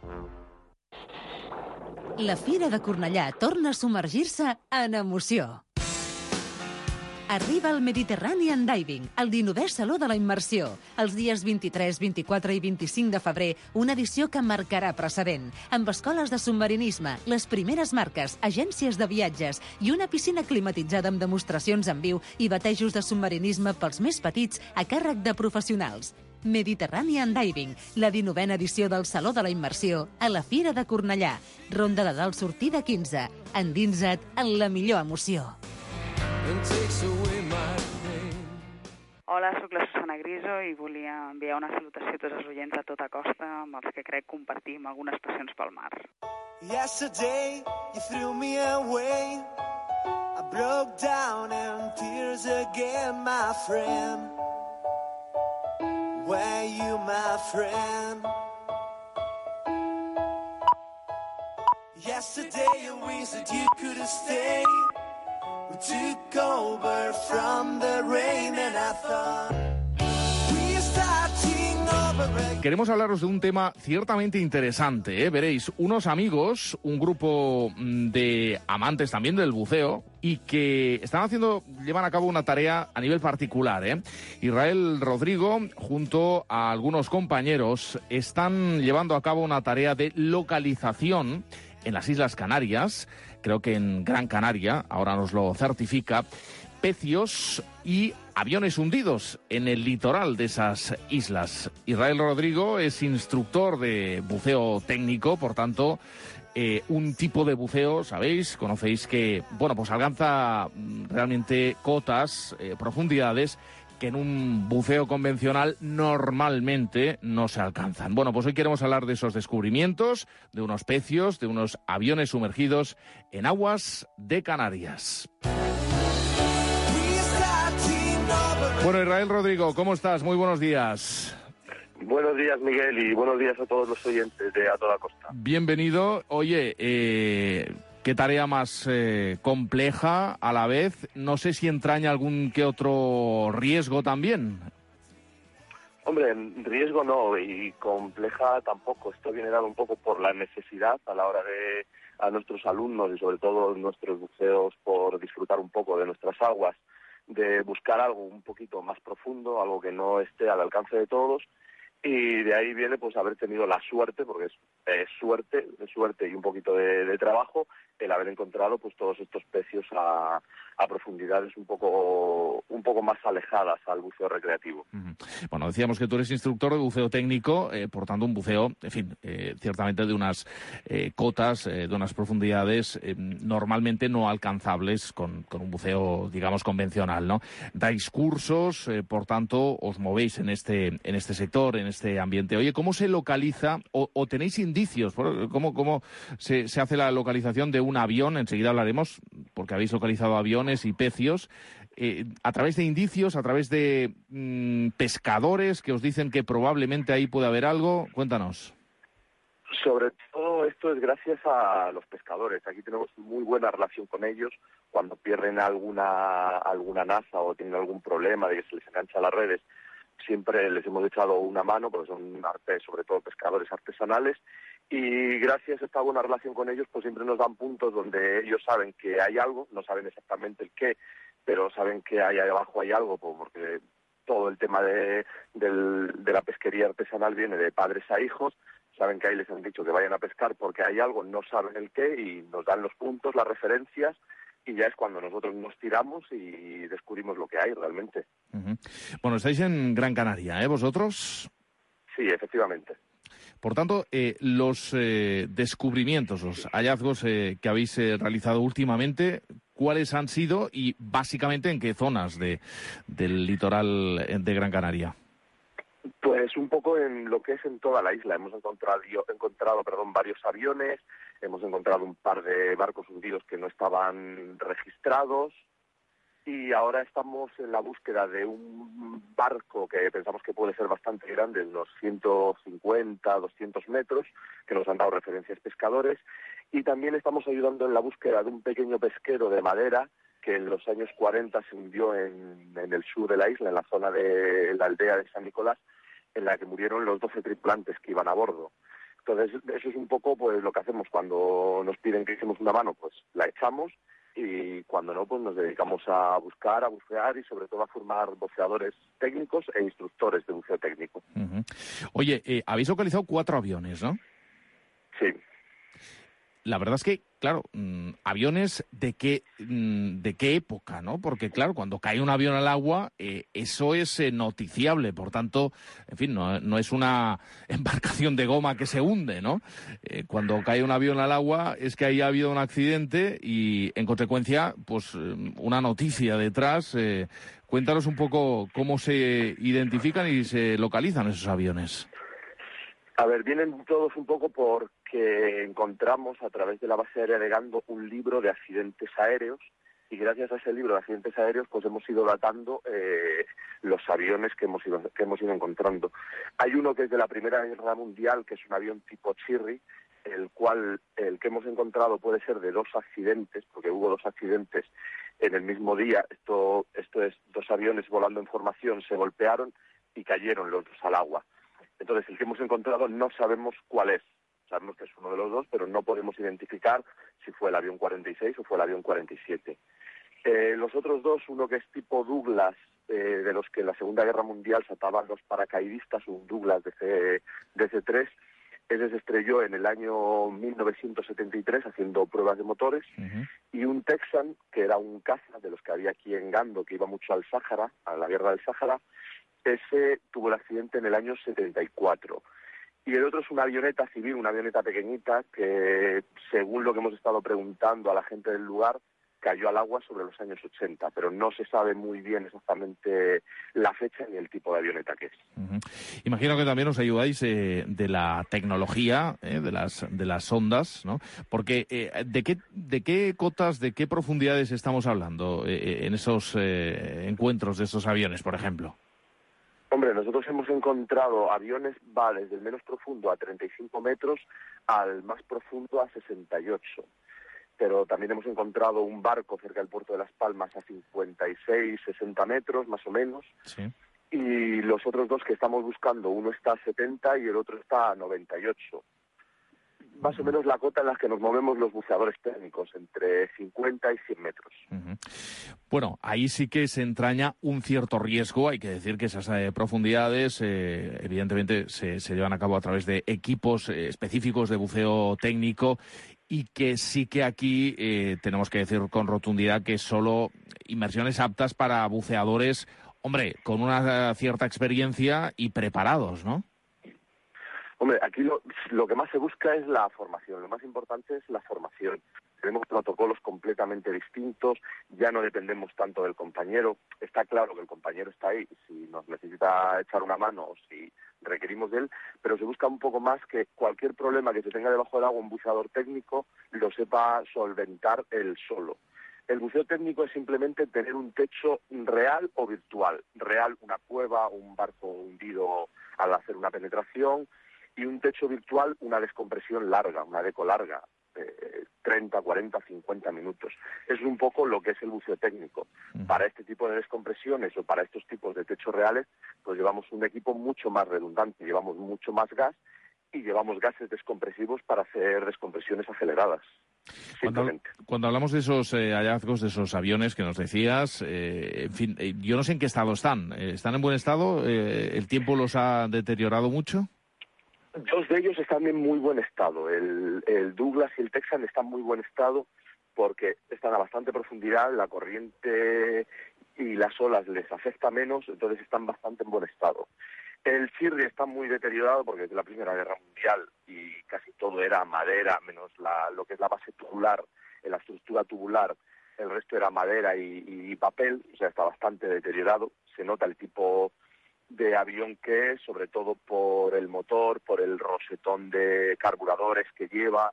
La Fira de Cornellà torna a submergir-se en emoció. Arriba el Mediterranean Diving, el dinovè Saló de la Immersió. Els dies vint-i-tres, vint-i-quatre i vint-i-cinc de febrer, una edició que marcarà precedent. Amb escoles de submarinisme, les primeres marques, agències de viatges i una piscina climatitzada amb demostracions en viu i batejos de submarinisme pels més petits a càrrec de professionals. Mediterranean Diving, la dinovena edició del Saló de la Immersió a la Fira de Cornellà. Ronda de Dalt sortida quinze. Endinsa't en la millor emoció. Hola, sóc la Susana Griso i volia enviar una salutació a tots els oients a tota costa amb els que crec compartim algunes passions pel mar. Yesterday you threw me away. I broke down in tears again, my friend. Were you my friend? Yesterday you wished that you could stay. We took over from the rain and I thought we starting over again. Queremos hablaros de un tema ciertamente interesante, ¿eh? Veréis, unos amigos, un grupo de amantes también del buceo y que están haciendo, llevan a cabo una tarea a nivel particular, ¿eh? Israel Rodrigo, junto a algunos compañeros, están llevando a cabo una tarea de localización en las Islas Canarias, creo que en Gran Canaria, ahora nos lo certifica, pecios y aviones hundidos en el litoral de esas islas. Israel Rodrigo es instructor de buceo técnico, por tanto, eh, un tipo de buceo, sabéis, conocéis que, bueno, pues alcanza realmente cotas, eh, profundidades que en un buceo convencional normalmente no se alcanzan. Bueno, pues hoy queremos hablar de esos descubrimientos, de unos pecios, de unos aviones sumergidos en aguas de Canarias. Bueno, Israel Rodrigo, ¿cómo estás? Muy buenos días. Buenos días, Miguel, y buenos días a todos los oyentes de A Toda Costa. Bienvenido. Oye, eh... qué tarea más eh, compleja a la vez. No sé si entraña algún que otro riesgo también. Hombre, riesgo no, y compleja tampoco. Esto viene dado un poco por la necesidad a la hora de a nuestros alumnos y sobre todo nuestros buceos por disfrutar un poco de nuestras aguas, de buscar algo un poquito más profundo, algo que no esté al alcance de todos. Y de ahí viene pues haber tenido la suerte, porque es, es suerte, es suerte y un poquito de, de trabajo, el haber encontrado pues todos estos pecios a, a profundidades un poco un poco más alejadas al buceo recreativo. Uh-huh. Bueno, decíamos que tú eres instructor de buceo técnico, eh, por tanto un buceo, en fin, eh, ciertamente de unas eh, cotas, eh, de unas profundidades eh, normalmente no alcanzables con, con un buceo, digamos, convencional, ¿no? Dais cursos, eh, por tanto, os movéis en este en este sector, en este ambiente. Oye, ¿cómo se localiza o, o tenéis indicios? ¿Cómo, cómo se, se hace la localización de un avión? Enseguida hablaremos, porque habéis localizado aviones y pecios. Eh, a través de indicios, a través de mmm, pescadores que os dicen que probablemente ahí puede haber algo. Cuéntanos. Sobre todo esto es gracias a los pescadores. Aquí tenemos muy buena relación con ellos. Cuando pierden alguna alguna naza o tienen algún problema de que se les engancha las redes, siempre les hemos echado una mano, porque son arte, sobre todo pescadores artesanales, y gracias a esta buena relación con ellos, pues siempre nos dan puntos donde ellos saben que hay algo, no saben exactamente el qué, pero saben que ahí abajo hay algo, pues porque todo el tema de, del, de la pesquería artesanal viene de padres a hijos, saben que ahí les han dicho que vayan a pescar porque hay algo, no saben el qué, y nos dan los puntos, las referencias, y ya es cuando nosotros nos tiramos y descubrimos lo que hay realmente. Uh-huh. Bueno, estáis en Gran Canaria, ¿eh? ¿Vosotros? Sí, efectivamente. Por tanto, eh, los eh, descubrimientos, los hallazgos eh, que habéis eh, realizado últimamente, ¿cuáles han sido y básicamente en qué zonas de, del litoral de Gran Canaria? Pues un poco en lo que es en toda la isla. Hemos encontrado, encontrado perdón, varios aviones, hemos encontrado un par de barcos hundidos que no estaban registrados y ahora estamos en la búsqueda de un barco que pensamos que puede ser bastante grande, unos ciento cincuenta, doscientos metros, que nos han dado referencias pescadores, y también estamos ayudando en la búsqueda de un pequeño pesquero de madera que en los años cuarenta se hundió en, en el sur de la isla, en la zona de la aldea de San Nicolás, en la que murieron los doce tripulantes que iban a bordo. Entonces, eso es un poco pues lo que hacemos cuando nos piden que echemos una mano, pues la echamos, y cuando no, pues nos dedicamos a buscar, a bucear y sobre todo a formar buceadores técnicos e instructores de buceo técnico. Uh-huh. Oye, eh, habéis localizado cuatro aviones, ¿no? Sí. la verdad es que, claro, mmm, aviones de qué, mmm, de qué época, ¿no? Porque, claro, cuando cae un avión al agua, eh, eso es eh, noticiable. Por tanto, en fin, no, no es una embarcación de goma que se hunde, ¿no? Eh, cuando cae un avión al agua es que ahí ha habido un accidente y, en consecuencia, pues una noticia detrás. Eh, cuéntanos un poco cómo se identifican y se localizan esos aviones. A ver, vienen todos un poco porque encontramos a través de la base aérea de Gando un libro de accidentes aéreos y gracias a ese libro de accidentes aéreos pues hemos ido datando eh, los aviones que hemos, ido, que hemos ido encontrando. Hay uno que es de la Primera Guerra Mundial, que es un avión tipo Chirri, el cual el que hemos encontrado puede ser de dos accidentes, porque hubo dos accidentes en el mismo día. Esto, esto es dos aviones volando en formación, se golpearon y cayeron los dos al agua. Entonces, el que hemos encontrado no sabemos cuál es. Sabemos que es uno de los dos, pero no podemos identificar si fue el avión cuarenta y seis o fue el avión cuarenta y siete. Eh, los otros dos, uno que es tipo Douglas, eh, de los que en la Segunda Guerra Mundial saltaban los paracaidistas, un Douglas de C, de C tres, ese se estrelló en el año mil novecientos setenta y tres haciendo pruebas de motores, uh-huh. Y un Texan, que era un caza de los que había aquí en Gando, que iba mucho al Sáhara, a la guerra del Sáhara, ese tuvo el accidente en el año setenta y cuatro. Y el otro es una avioneta civil, una avioneta pequeñita, que según lo que hemos estado preguntando a la gente del lugar, cayó al agua sobre los años ochenta, pero no se sabe muy bien exactamente la fecha ni el tipo de avioneta que es. Uh-huh. Imagino que también os ayudáis eh, de la tecnología, eh, de las de las sondas, ¿no? Porque eh, ¿de qué de qué cotas, de qué profundidades estamos hablando eh, en esos eh, encuentros de estos aviones, por ejemplo? Hombre, nosotros hemos encontrado aviones, va desde el menos profundo a treinta y cinco metros al más profundo a sesenta y ocho. Pero también hemos encontrado un barco cerca del puerto de Las Palmas a cincuenta y seis, sesenta metros, más o menos. Sí. Y los otros dos que estamos buscando, uno está a setenta y el otro está a noventa y ocho. Más o menos la cota en la que nos movemos los buceadores técnicos, entre cincuenta y cien metros. Uh-huh. Bueno, ahí sí que se entraña un cierto riesgo. Hay que decir que esas eh, profundidades, eh, evidentemente, se, se llevan a cabo a través de equipos eh, específicos de buceo técnico y que sí que aquí eh, tenemos que decir con rotundidad que solo inmersiones aptas para buceadores, hombre, con una cierta experiencia y preparados, ¿no? Hombre, aquí lo, lo que más se busca es la formación, lo más importante es la formación. Tenemos protocolos completamente distintos, ya no dependemos tanto del compañero. Está claro que el compañero está ahí si nos necesita echar una mano o si requerimos de él, pero se busca un poco más que cualquier problema que se tenga debajo del agua un buceador técnico lo sepa solventar él solo. El buceo técnico es simplemente tener un techo real o virtual. Real, una cueva, un barco hundido al hacer una penetración, y un techo virtual, una descompresión larga, una deco larga, eh, treinta, cuarenta, cincuenta minutos. Es un poco lo que es el buceo técnico. Para este tipo de descompresiones o para estos tipos de techos reales, pues llevamos un equipo mucho más redundante, llevamos mucho más gas y llevamos gases descompresivos para hacer descompresiones aceleradas. Cuando, cuando hablamos de esos eh, hallazgos, de esos aviones que nos decías, eh, en fin, eh, yo no sé en qué estado están. ¿Están en buen estado? Eh, ¿El tiempo los ha deteriorado mucho? Dos de ellos están en muy buen estado. El, el Douglas y el Texan están en muy buen estado porque están a bastante profundidad, la corriente y las olas les afecta menos, entonces están bastante en buen estado. El Chirri está muy deteriorado porque desde la Primera Guerra Mundial y casi todo era madera, menos la, lo que es la base tubular, la estructura tubular, el resto era madera y, y papel, o sea, está bastante deteriorado. Se nota el tipo de avión que es, sobre todo por el motor, por el rosetón de carburadores que lleva,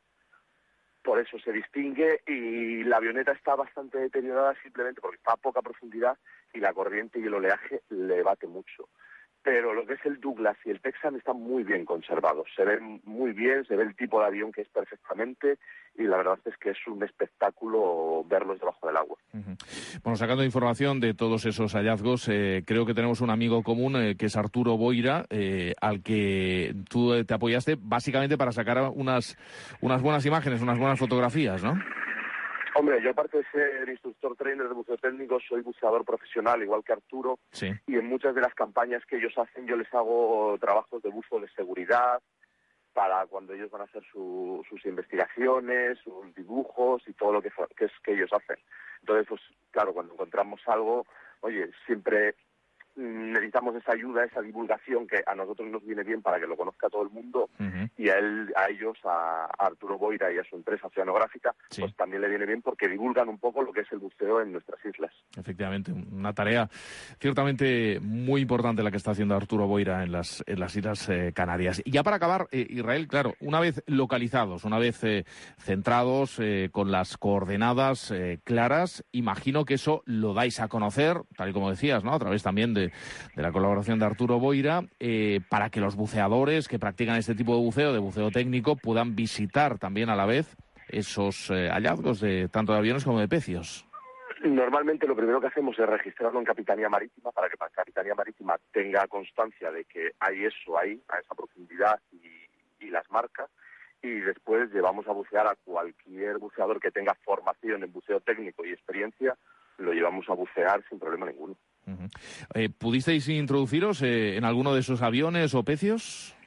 por eso se distingue, y la avioneta está bastante deteriorada simplemente porque está a poca profundidad y la corriente y el oleaje le bate mucho. Pero lo que es el Douglas y el Texan están muy bien conservados, se ven muy bien, se ve el tipo de avión que es perfectamente y la verdad es que es un espectáculo verlos debajo del agua. Uh-huh. Bueno, sacando información de todos esos hallazgos, eh, creo que tenemos un amigo común eh, que es Arturo Boira, eh, al que tú te apoyaste básicamente para sacar unas, unas buenas imágenes, unas buenas fotografías, ¿no? Hombre, yo aparte de ser instructor trainer de buceo técnico, soy buceador profesional, igual que Arturo, sí. Y en muchas de las campañas que ellos hacen yo les hago trabajos de buzo de seguridad, para cuando ellos van a hacer su, sus investigaciones, sus dibujos y todo lo que, que es que ellos hacen. Entonces, pues claro, cuando encontramos algo, oye, siempre necesitamos esa ayuda, esa divulgación que a nosotros nos viene bien para que lo conozca todo el mundo, uh-huh. y a él, a ellos, a, a Arturo Boira y a su empresa oceanográfica, sí. pues también le viene bien porque divulgan un poco lo que es el buceo en nuestras islas. Efectivamente, una tarea ciertamente muy importante la que está haciendo Arturo Boira en las, en las Islas eh, Canarias. Y ya para acabar, eh, Israel, claro, una vez localizados, una vez eh, centrados, eh, con las coordenadas eh, claras, imagino que eso lo dais a conocer, tal y como decías, ¿no? A través también de de la colaboración de Arturo Boira, eh, para que los buceadores que practican este tipo de buceo, de buceo técnico, puedan visitar también a la vez esos eh, hallazgos de tanto de aviones como de pecios. Normalmente lo primero que hacemos es registrarlo en Capitanía Marítima para que Capitanía Marítima tenga constancia de que hay eso ahí, a esa profundidad y, y las marcas, y después llevamos a bucear a cualquier buceador que tenga formación en buceo técnico y experiencia, lo llevamos a bucear sin problema ninguno. Uh-huh. Eh, ¿Pudisteis introduciros eh, en alguno de esos aviones o pecios?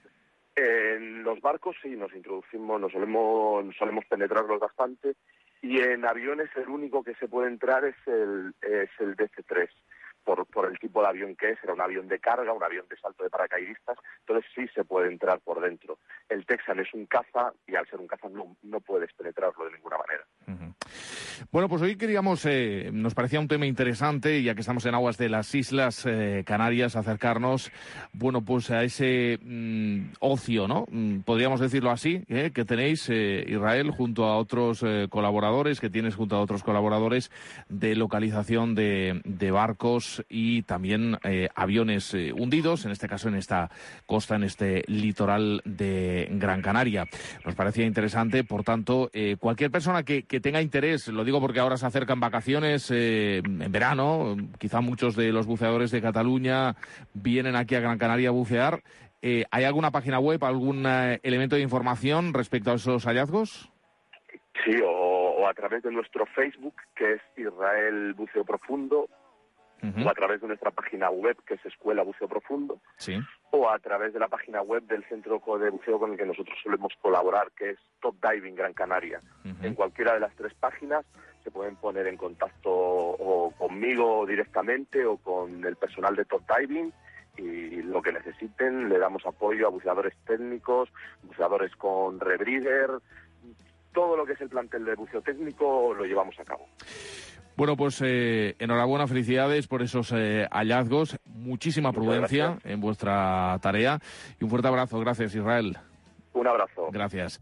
En los barcos sí, nos introducimos, nos solemos, solemos penetrarlos bastante, y en aviones el único que se puede entrar es el, es el D C tres, por, por el tipo de avión que es, era un avión de carga, un avión de salto de paracaidistas, entonces sí se puede entrar por dentro. El Texan es un caza, y al ser un caza no, no puedes penetrarlo de ninguna manera. Uh-huh. Bueno, pues hoy queríamos, eh, nos parecía un tema interesante, ya que estamos en aguas de las Islas eh, Canarias, acercarnos, bueno, pues a ese mm, ocio, ¿no? Mm, podríamos decirlo así, ¿eh? que tenéis, eh, Israel, junto a otros eh, colaboradores, que tienes junto a otros colaboradores, de localización de, de barcos y también eh, aviones eh, hundidos, en este caso en esta costa, en este litoral de Gran Canaria. Nos parecía interesante, por tanto, eh, cualquier persona que, que tenga interés, lo digo porque ahora se acercan vacaciones eh, en verano, quizá muchos de los buceadores de Cataluña vienen aquí a Gran Canaria a bucear. Eh, ¿Hay alguna página web, algún eh, elemento de información respecto a esos hallazgos? Sí, o, o a través de nuestro Facebook, que es Israel Buceo Profundo, uh-huh. o a través de nuestra página web, que es Escuela Buceo Profundo, sí. o a través de la página web del centro de buceo con el que nosotros solemos colaborar, que es Top Diving Gran Canaria. Uh-huh. En cualquiera de las tres páginas se pueden poner en contacto o conmigo directamente o con el personal de Top Diving, y lo que necesiten le damos apoyo a buceadores técnicos, buceadores con rebreather, todo lo que es el plantel de buceo técnico lo llevamos a cabo. Bueno, pues eh, enhorabuena, felicidades por esos eh, hallazgos, muchísima prudencia en vuestra tarea y un fuerte abrazo. Gracias, Israel. Un abrazo. Gracias.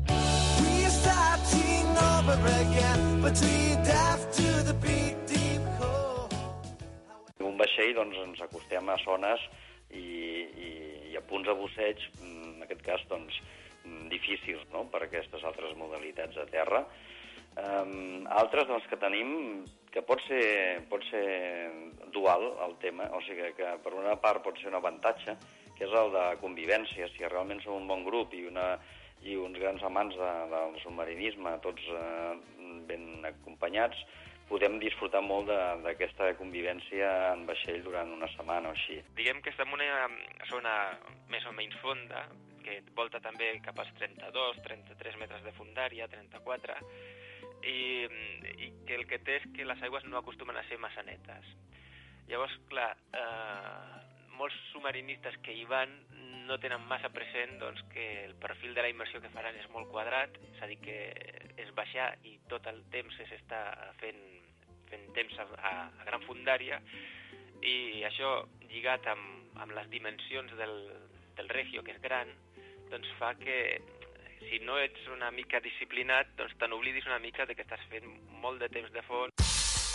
En un vaixell doncs, ens acostem a zones i, i, i a punts de busseig, en aquest cas doncs, difícils, no?, per aquestes altres modalitats de terra. Um, altres doncs, que tenim, que pot ser, pot ser dual el tema, o sigui que per una part pot ser un avantatge, que és el de convivència. Si realment som un bon grup i, una, i uns grans amants de, del submarinisme, tots eh, ben acompanyats, podem disfrutar molt d'aquesta convivència en vaixell durant una setmana o així. Diguem que estem en una zona més o menys fonda, que volta també cap als trenta-dos, trenta-tres metres de fondària, trenta-quatre, i, i que el que té és que les aigües no acostumen a ser massa netes. Llavors, clar, eh, molts submarinistes que hi van no tenen massa present doncs, que el perfil de la immersió que faran és molt quadrat, és a dir, que és baixar i tot el temps s'està fent, fent temps a, a gran fondària, i això lligat amb, amb les dimensions del, del Regio, que és gran, doncs fa que si no ets una mica disciplinat, doncs te n'oblidis una mica de que estàs fent molt de temps de fons.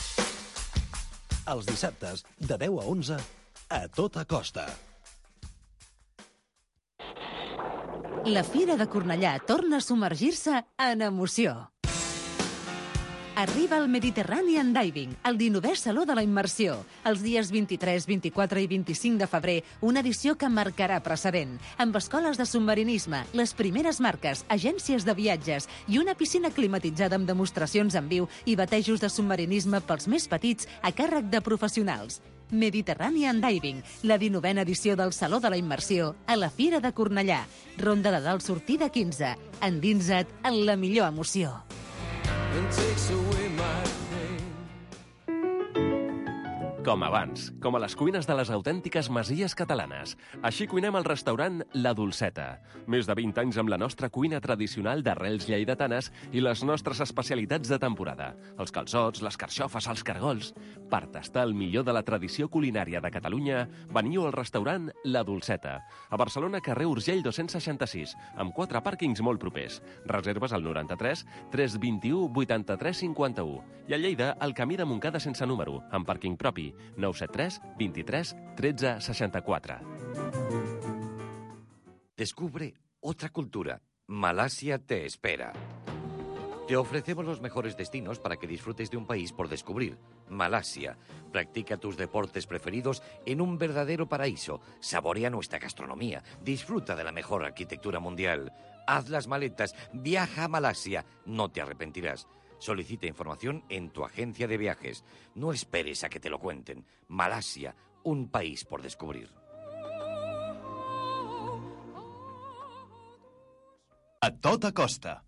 Els dissabtes, de deu a onze, a tota costa. La Fira de Cornellà torna a submergir-se en emoció. Arriba el Mediterranean Diving, el dinovè Saló de la Immersió. Els dies vint-i-tres, vint-i-quatre i vint-i-cinc de febrer, una edició que marcarà precedent, amb escoles de submarinisme, les primeres marques, agències de viatges i una piscina climatitzada amb demostracions en viu i batejos de submarinisme pels més petits a càrrec de professionals. Mediterranean Diving, la dinovena edició del Saló de la Immersió a la Fira de Cornellà. Ronda de dalt sortida quinze. Endinsa't en la millor emoció. Com abans, com a les cuines de les autèntiques masies catalanes. Així cuinem al restaurant La Dolceta. Més de vint anys amb la nostra cuina tradicional d'arrels lleidatanes i les nostres especialitats de temporada. Els calçots, les carxofes, els cargols. Per tastar el millor de la tradició culinària de Catalunya, veniu al restaurant La Dolceta. A Barcelona, carrer Urgell dos-cents seixanta-sis, amb quatre pàrquings molt propers. Reserves al noranta-tres tres vint-i-u vuitanta-tres cinquanta-u. I a Lleida, al camí de Montcada sense número, amb pàrquing propi. nou set tres vint-i-tres tretze seixanta-quatre. Descubre otra cultura. Malasia te espera. Te ofrecemos los mejores destinos para que disfrutes de un país por descubrir. Malasia. Practica tus deportes preferidos en un verdadero paraíso. Saborea nuestra gastronomía. Disfruta de la mejor arquitectura mundial. Haz las maletas. Viaja a Malasia. No te arrepentirás. Solicita información en tu agencia de viajes. No esperes a que te lo cuenten. Malasia, un país por descubrir. A tota costa.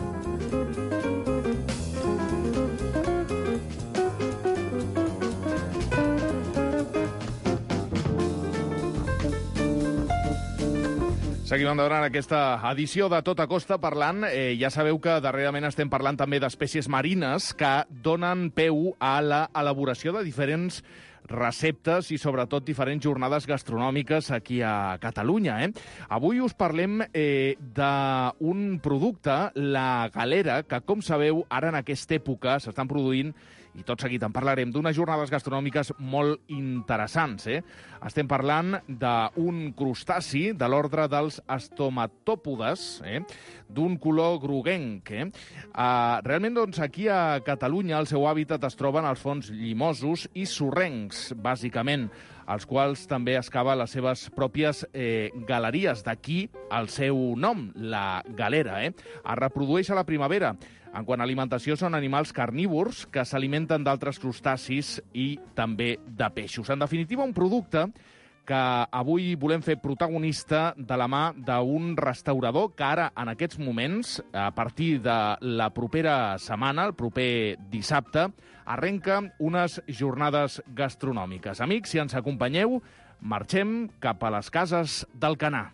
Seguim endavant aquesta edició de Tota Costa parlant. Eh, ja sabeu que darrerament estem parlant també d'espècies marines que donen peu a la elaboració de diferents receptes i, sobretot, diferents jornades gastronòmiques aquí a Catalunya. Eh? Avui us parlem eh, d'un producte, la galera, que, com sabeu, ara en aquesta època s'estan produint, i tot seguit en parlarem, d'unes jornades gastronòmiques molt interessants. Eh? Estem parlant d'un crustaci de l'ordre dels estomatòpodes, eh? d'un color groguenc. Eh? Uh, realment, doncs, aquí a Catalunya el seu hàbitat es troben als fons llimosos i sorrencs, bàsicament, els quals també excava les seves pròpies eh, galeries. D'aquí el seu nom, la galera. Eh? Es reprodueix a la primavera. En quant a alimentació, són animals carnívors que s'alimenten d'altres crustacis i també de peixos. En definitiva, un producte que avui volem fer protagonista de la mà d'un restaurador que ara, en aquests moments, a partir de la propera setmana, el proper dissabte, arrenca unes jornades gastronòmiques. Amics, si ens acompanyeu, marxem cap a les cases d'Alcanar.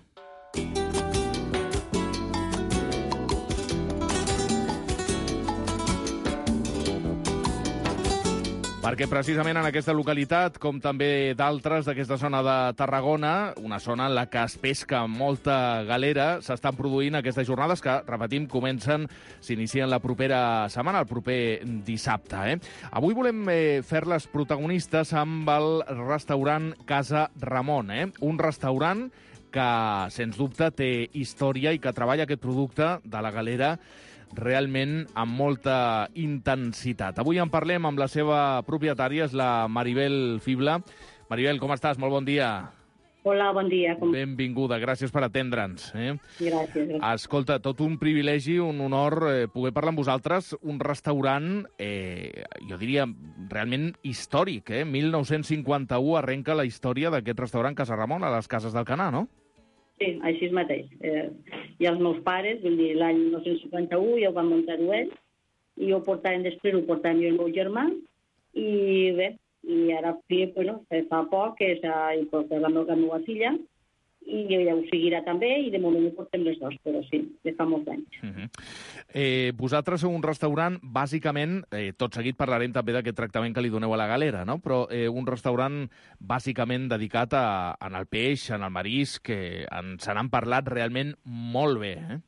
Perquè precisament en aquesta localitat, com també d'altres d'aquesta zona de Tarragona, una zona en la que es pesca molta galera, s'estan produint aquestes jornades que, repetim, comencen, s'inicien la propera setmana, el proper dissabte. Eh? Avui volem eh, fer-les protagonistes amb el restaurant Casa Ramon, eh? un restaurant que, sens dubte, té història i que treballa aquest producte de la galera realment amb molta intensitat. Avui en parlem amb la seva propietària, és la Maribel Fibla. Maribel, com estàs? Molt bon dia. Hola, bon dia. Com... Benvinguda, gràcies per atendre'ns. Eh? Gràcies, gràcies. Escolta, tot un privilegi, un honor eh, poder parlar amb vosaltres. Un restaurant, eh, jo diria, realment històric. Eh? mil nou-cents cinquanta-u arrenca la història d'aquest restaurant Casa Ramon a les Cases d'Alcanar, no? Sí, així és mateix. Eh, I els meus pares, vull dir, l'any mil nou-cents cinquanta-u ja ho van muntar-ho ells, i ho portàvem després, ho portàvem jo i el meu germà, i bé, i ara bueno, fa poc que s'ha portat la meva, la meva filla, i ja ho seguirà també, i de moment ho portem les dues, però sí, de fa molts anys. Uh -huh. eh, vosaltres sou un restaurant, bàsicament, eh, tot seguit parlarem també d'aquest tractament que li doneu a la galera, no? Però eh, un restaurant bàsicament dedicat a, en el peix, en el marisc, que ens n'han parlat realment molt bé. Eh?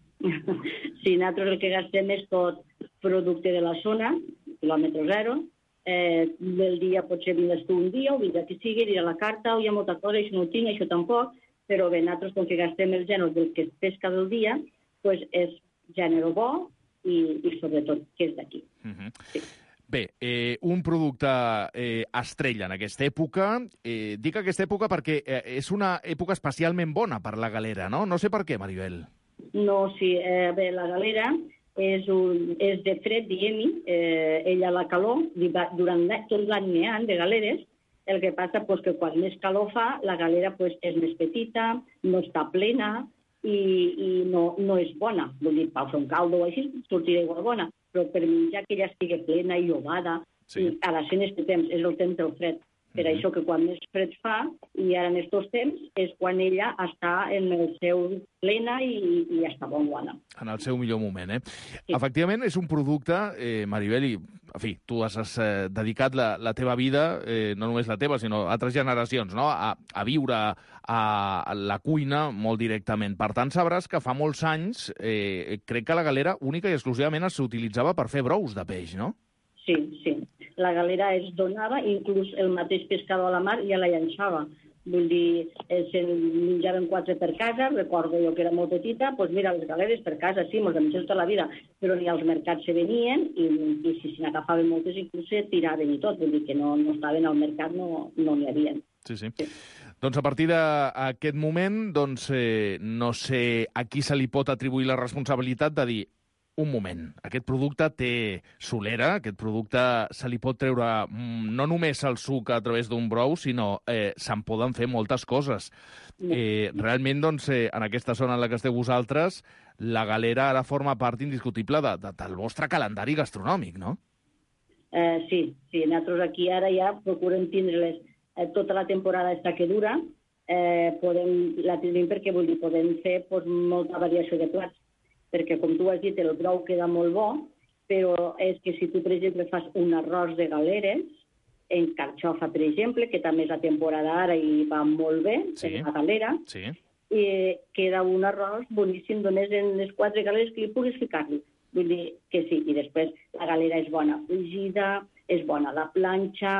Sí, nosaltres el que gastem és tot producte de la zona, quilòmetre zero. Eh, del dia potser vindràs tu un dia, o vindrà qui sigui, dirà la carta, o hi ha molta cosa, això no ho tinc, això tampoc, però bé, nosaltres, com que gastem el gènere del que es pesca del dia, pues és gènere bo i, i sobretot que és d'aquí. Uh -huh. Sí. Bé, eh, un producte eh, estrella en aquesta època. Eh, dic aquesta època perquè eh, és una època especialment bona per la galera, no? No sé per què, Maribel. No, sí, eh, bé, la galera és, un, és de fred, diguem-hi, eh, ella a la calor, durant tot l'any n'hi ha de galeres, El que passa pues, que quan més calor fa, la galera pues, és més petita, no està plena i, i no, no és bona. Vull dir, per fer un caldo o així sortirà igual bona, però per menjar que ja estigui plena i ovada, sí. I ara en aquest temps és el temps del fred. Per mm-hmm. això que quan més fred fa, i ara en aquests temps, és quan ella està en el seu plena i, i està bon bona. En el seu millor moment, eh? Sí. Efectivament, és un producte, eh, Maribel, i, en fi, tu has, has eh, dedicat la, la teva vida, eh, no només la teva, sinó altres generacions, no?, a, a viure a, a la cuina molt directament. Per tant, sabràs que fa molts anys, eh, crec que la galera única i exclusivament s'utilitzava per fer brous de peix, no? Sí, sí. La galera es donava, inclús el mateix pescador a la mar ja la llançava. Vull dir, se'n menjaven quatre per casa, recordo jo que era molt petita, doncs mira, les galeres per casa, sí, mos menjàvem tota la vida, però ni als mercats se venien i, i si se n'agafaven moltes inclús se tiraven i tot, vull dir que no, no estaven al mercat, no no n'hi havia. Sí, sí. sí. Doncs a partir d'aquest moment, doncs, eh, no sé a qui se li pot atribuir la responsabilitat de dir un moment, aquest producte té solera, aquest producte se li pot treure no només el suc a través d'un brou, sinó eh, se'n poden fer moltes coses. Eh, realment, doncs, eh, en aquesta zona en la que esteu vosaltres, la galera ara forma part indiscutible de, de, del vostre calendari gastronòmic, no? Eh, sí, sí, nosaltres aquí ara ja procurem tindre-les eh, tota la temporada esta que dura, eh, podem, la tenim perquè vol dir, podem fer pues, molta variació de plats, perquè, com tu has dit, el brou queda molt bo, però és que si tu, per exemple, fas un arròs de galeres, en carxofa, per exemple, que també és la temporada ara i va molt bé, sí. En la galera, sí. I queda un arròs boníssim, només en les quatre galeres que li puguis ficar-li. Vull dir que sí, i després la galera és bona fregida, és bona a la planxa,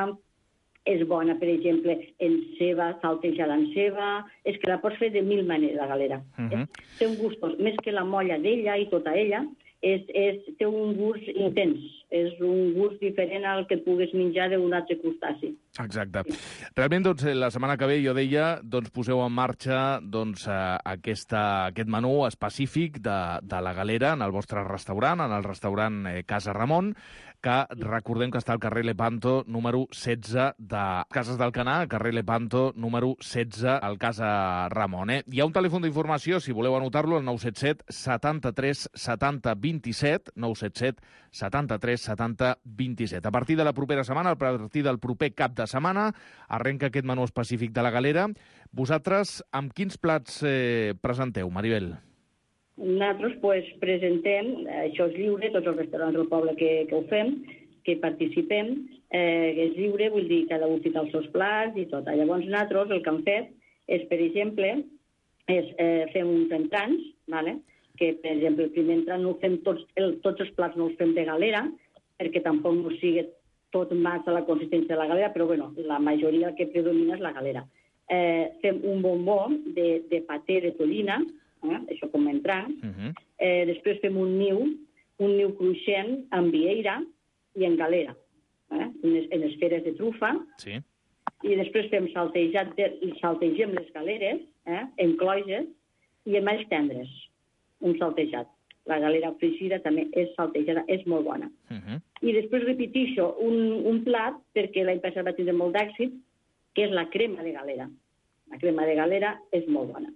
és bona, per exemple, en ceba, saltejada en ceba. És que la pots fer de mil maneres, la galera. Uh-huh. Té un gust, més que la molla d'ella i tota ella, és, és, té un gust intens. És un gust diferent al que pugues menjar d'un altre crustaci. Exacte. Sí. Realment, doncs, la setmana que ve, jo deia, doncs, poseu en marxa doncs, aquesta, aquest menú específic de, de la galera en el vostre restaurant, en el restaurant eh, Casa Ramon, que recordem que està al carrer Lepanto, número setze de Cases d'Alcanar, carrer Lepanto, número setze, al Casa Ramon. Eh? Hi ha un telèfon d'informació, si voleu anotar-lo, el nou set set setanta-tres setanta vint-i-set, nou set set setanta-tres setanta vint-i-set. A partir de la propera setmana, a partir del proper cap de setmana, arrenca aquest menú específic de la galera. Vosaltres, amb quins plats eh, presenteu, Maribel? Nosaltres pues, presentem, això és lliure, tots els restaurants del poble que, que ho fem, que participem, eh, és lliure, vull dir, cada un fica els seus plats i tot. Llavors nosaltres el que hem fet és, per exemple, és, eh, fem uns entrants, vale? Que, per exemple, el primer entrant no fem tots, el, tots els plats no els fem de galera, perquè tampoc no sigui tot massa la consistència de la galera, però bueno, la majoria que predomina és la galera. Eh, fem un bombó de, de paté de tolina, eh? Això com entrant. Uh-huh. Eh, després fem un niu, un niu cruixent amb vieira i en galera, eh? en, en esferes de trufa. Sí. I després fem saltejat de, saltegem les galeres eh? en cloges i en malls tendres, un saltejat. La galera fregida també és saltejada, és molt bona. Uh-huh. I després repetixo un, un plat, perquè l'any passat va tindre molt d'èxit, que és la crema de galera. La crema de galera és molt bona.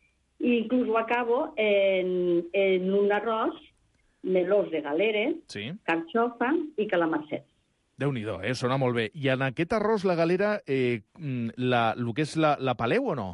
I inclús ho acabo en, en un arròs, melós de galeres, sí. Carxofa i calamarsets. Déu-n'hi-do, eh? Sona molt bé. I en aquest arròs, la galera, eh, la, el que és la, la peleu o no?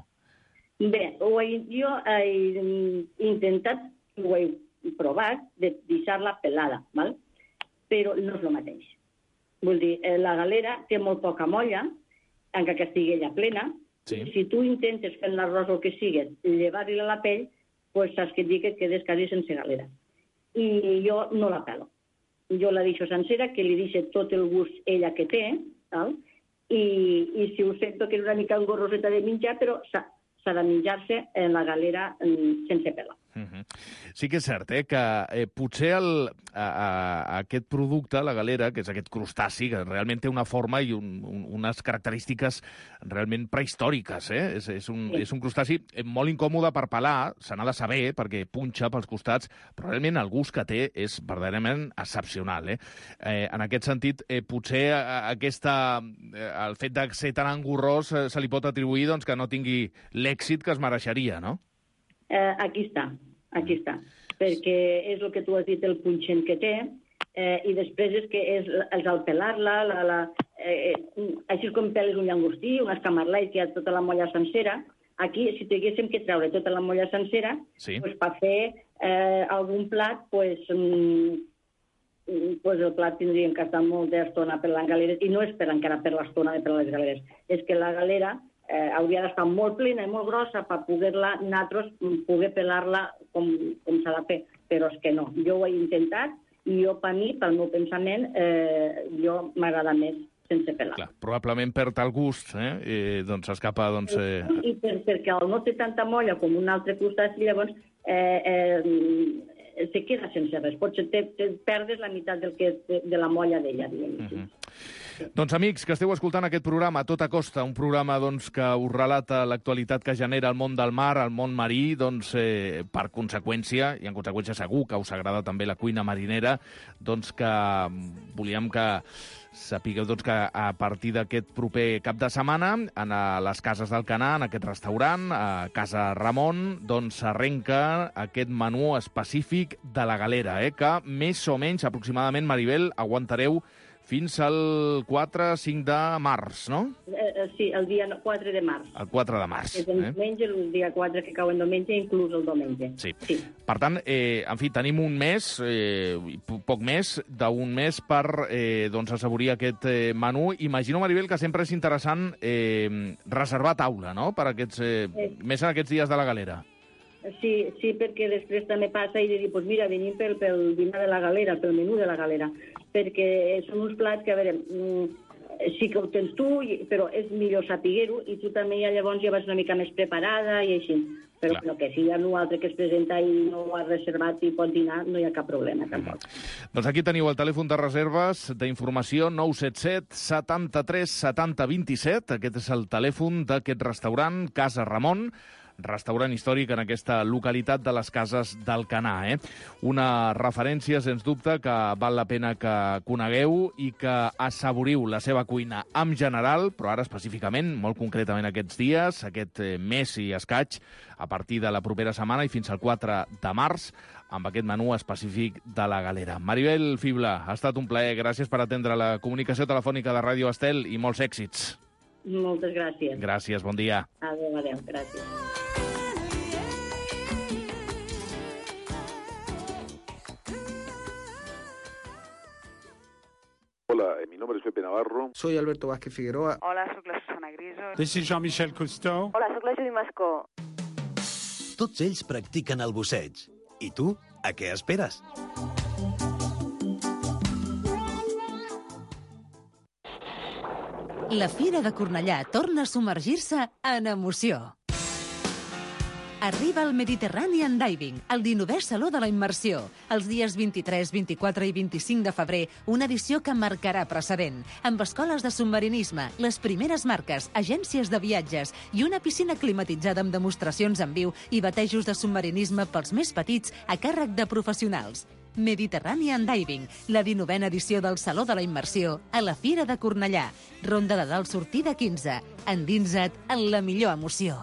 Bé, ho he, jo he intentat, ho he provat, de deixar-la pelada, val? Però no és el mateix. Vull dir, la galera té molt poca molla, encara que estigui ella plena. Sí. Si tu intentes fer l'arròs o el que sigues, llevar-li la pell, pues saps que et dic que quedes quasi sense galera. I jo no la pelo. Jo la deixo sencera, que li deixa tot el gust ella que té, tal? I, i si ho sento que és una mica engorroseta de menjar, però s'ha de menjar-se en la galera sense pela. Uh-huh. Sí que és cert, eh, que eh, potser el, a, a, aquest producte, la galera, que és aquest crustaci, que realment té una forma i un, un, unes característiques realment prehistòriques, eh? És, és, un, sí. és un crustaci molt incòmode per pelar, se n'ha de saber, perquè punxa pels costats, però realment el gust que té és verdaderament excepcional. Eh? Eh, en aquest sentit, eh, potser aquesta, eh, el fet de ser tan engorrós eh, se li pot atribuir doncs, que no tingui l'èxit que es mereixeria, no? Eh, aquí està, aquí està, perquè és el que tu has dit, el punxent que té, eh, i després és que és, és al pelar-la, la, la, eh, així com peles un llangostí, un escamarlai, que hi ha tota la molla sencera, aquí, si tinguéssim que treure tota la molla sencera, sí. pues, per fer eh, algun plat, pues, mm, pues el plat tindríem que estar molta estona per la galera, i no és per encara per l'estona de per les galeres, és que la galera Eh, hauria d'estar molt plena i molt grossa per poder-la, nosaltres, poder pelar-la com, com s'ha de fer, però és que no. Jo ho he intentat i jo, per mi, pel meu pensament, eh, jo m'agrada més sense pelar. Clar, probablement perd el gust, eh? I, doncs s'escapa, doncs... Eh... I per, perquè el no té tanta molla com un altre crustaci, llavors eh, eh, se queda sense res. Potser te, te perdes la meitat del que, de, de la molla d'ella, diguem. Uh-huh. Sí. Doncs, amics, que esteu escoltant aquest programa a tota costa, un programa doncs, que us relata l'actualitat que genera el món del mar, el món marí, doncs, eh, per conseqüència, i en conseqüència segur que us agrada també la cuina marinera, doncs que volíem que sapigueu doncs, que a partir d'aquest proper cap de setmana, en les cases del Canà, en aquest restaurant, a Casa Ramon, doncs s'arrenca aquest menú específic de la galera, eh, que més o menys, aproximadament, Maribel, aguantareu fins al quatre cinc de març, no? Eh, sí, el dia quatre de març. El quatre de març. És el eh? diumenge, el dia quatre que cau en diumenge, inclús el diumenge. Sí. sí. Per tant, eh, en fi, tenim un mes, eh, poc més, d'un mes per eh, doncs, assaborir aquest eh, menú. Imagino, Maribel, que sempre és interessant eh, reservar taula, no?, per aquests, eh, eh. més en aquests dies de la galera. Sí, sí, perquè després també passa i de dir, pues mira, venim pel, pel dinar de la galera, pel menú de la galera, perquè són uns plats que, a veure, sí que ho tens tu, però és millor saber-ho, i tu també ja llavors ja vas una mica més preparada i així. Però no, que si hi ha un altre que es presenta i no ho ha reservat i pot dinar, no hi ha cap problema, tampoc. Mm. Doncs aquí teniu el telèfon de reserves d'informació nou set set setanta-tres setanta vint-i-set. Aquest és el telèfon d'aquest restaurant, Casa Ramon, restaurant històric en aquesta localitat de les Cases del Canà. Eh? Una referència, sens dubte, que val la pena que conegueu i que assaboriu la seva cuina en general, però ara específicament, molt concretament aquests dies, aquest mes i escaig, a partir de la propera setmana i fins al quatre de març, amb aquest menú específic de la galera. Maribel Fibla, ha estat un plaer. Gràcies per atendre la comunicació telefònica de Ràdio Estel i molts èxits. Moltes gràcies. Gràcies, bon dia. Adéu, adéu, gràcies. Hola, mi nombre es Pepe Navarro. Soy Alberto Vázquez Figueroa. Hola, soc la Susana Griso. This is Jean-Michel Cousteau. Hola, soc la Judy Mascó. Tots ells practiquen el busseig. I tu, a què esperes? La Fira de Cornellà torna a submergir-se en emoció. Arriba el Mediterranean Diving, el dinovè Saló de la Immersió. Els dies vint-i-tres, vint-i-quatre i vint-i-cinc de febrer, una edició que marcarà precedent, amb escoles de submarinisme, les primeres marques, agències de viatges i una piscina climatitzada amb demostracions en viu i batejos de submarinisme pels més petits a càrrec de professionals. Mediterranean Diving, la dinovena edició del Saló de la Immersió a la Fira de Cornellà. Ronda de Dalt sortida quinze. Endinsa't en la millor emoció.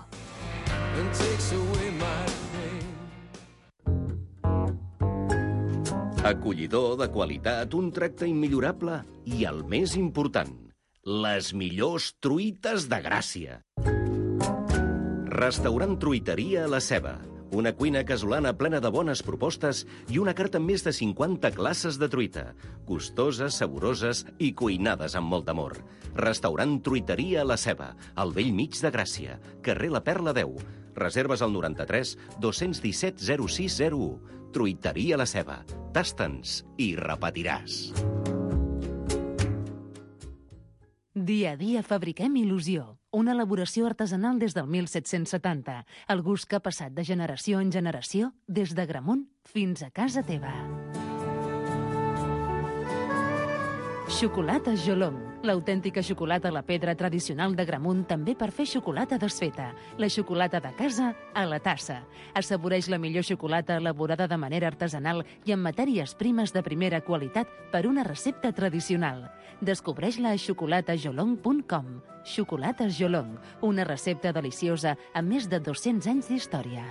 Acollidor, de qualitat, un tracte immillorable i, el més important, les millors truites de Gràcia. Restaurant Truiteria La Ceba. Una cuina casolana plena de bones propostes i una carta amb més de cinquanta classes de truita. Gustoses, saboroses i cuinades amb molt amor. Restaurant Truiteria La Ceba, al vell mig de Gràcia, carrer La Perla deu. Reserves al noranta-tres dos-cents disset zero sis zero u. Truiteria La Ceba. Tasta'ns i repetiràs. Dia a dia fabriquem il·lusió. una elaboració artesanal des del mil set-cents setanta. El gust que ha passat de generació en generació, des de Gramunt fins a casa teva. Xocolata Jolong, l'autèntica xocolata a la pedra tradicional de Gramunt també per fer xocolata desfeta. La xocolata de casa a la tassa. Assaboreix la millor xocolata elaborada de manera artesanal i amb matèries primes de primera qualitat per una recepta tradicional. Descobreix-la a xocolata jolong punt com. Xocolata Jolong, una recepta deliciosa amb més de dos-cents anys d'història.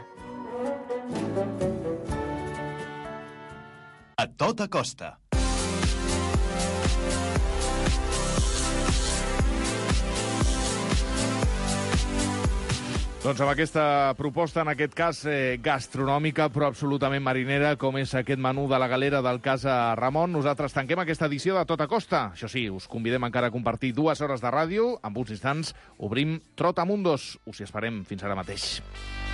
A tota costa. Doncs amb aquesta proposta, en aquest cas eh, gastronòmica, però absolutament marinera, com és aquest menú de la galera del Casa Ramon, nosaltres tanquem aquesta edició de Tota Costa. Això sí, us convidem encara a compartir dues hores de ràdio. En uns instants obrim Trotamundos. Us hi esperem. Fins ara mateix.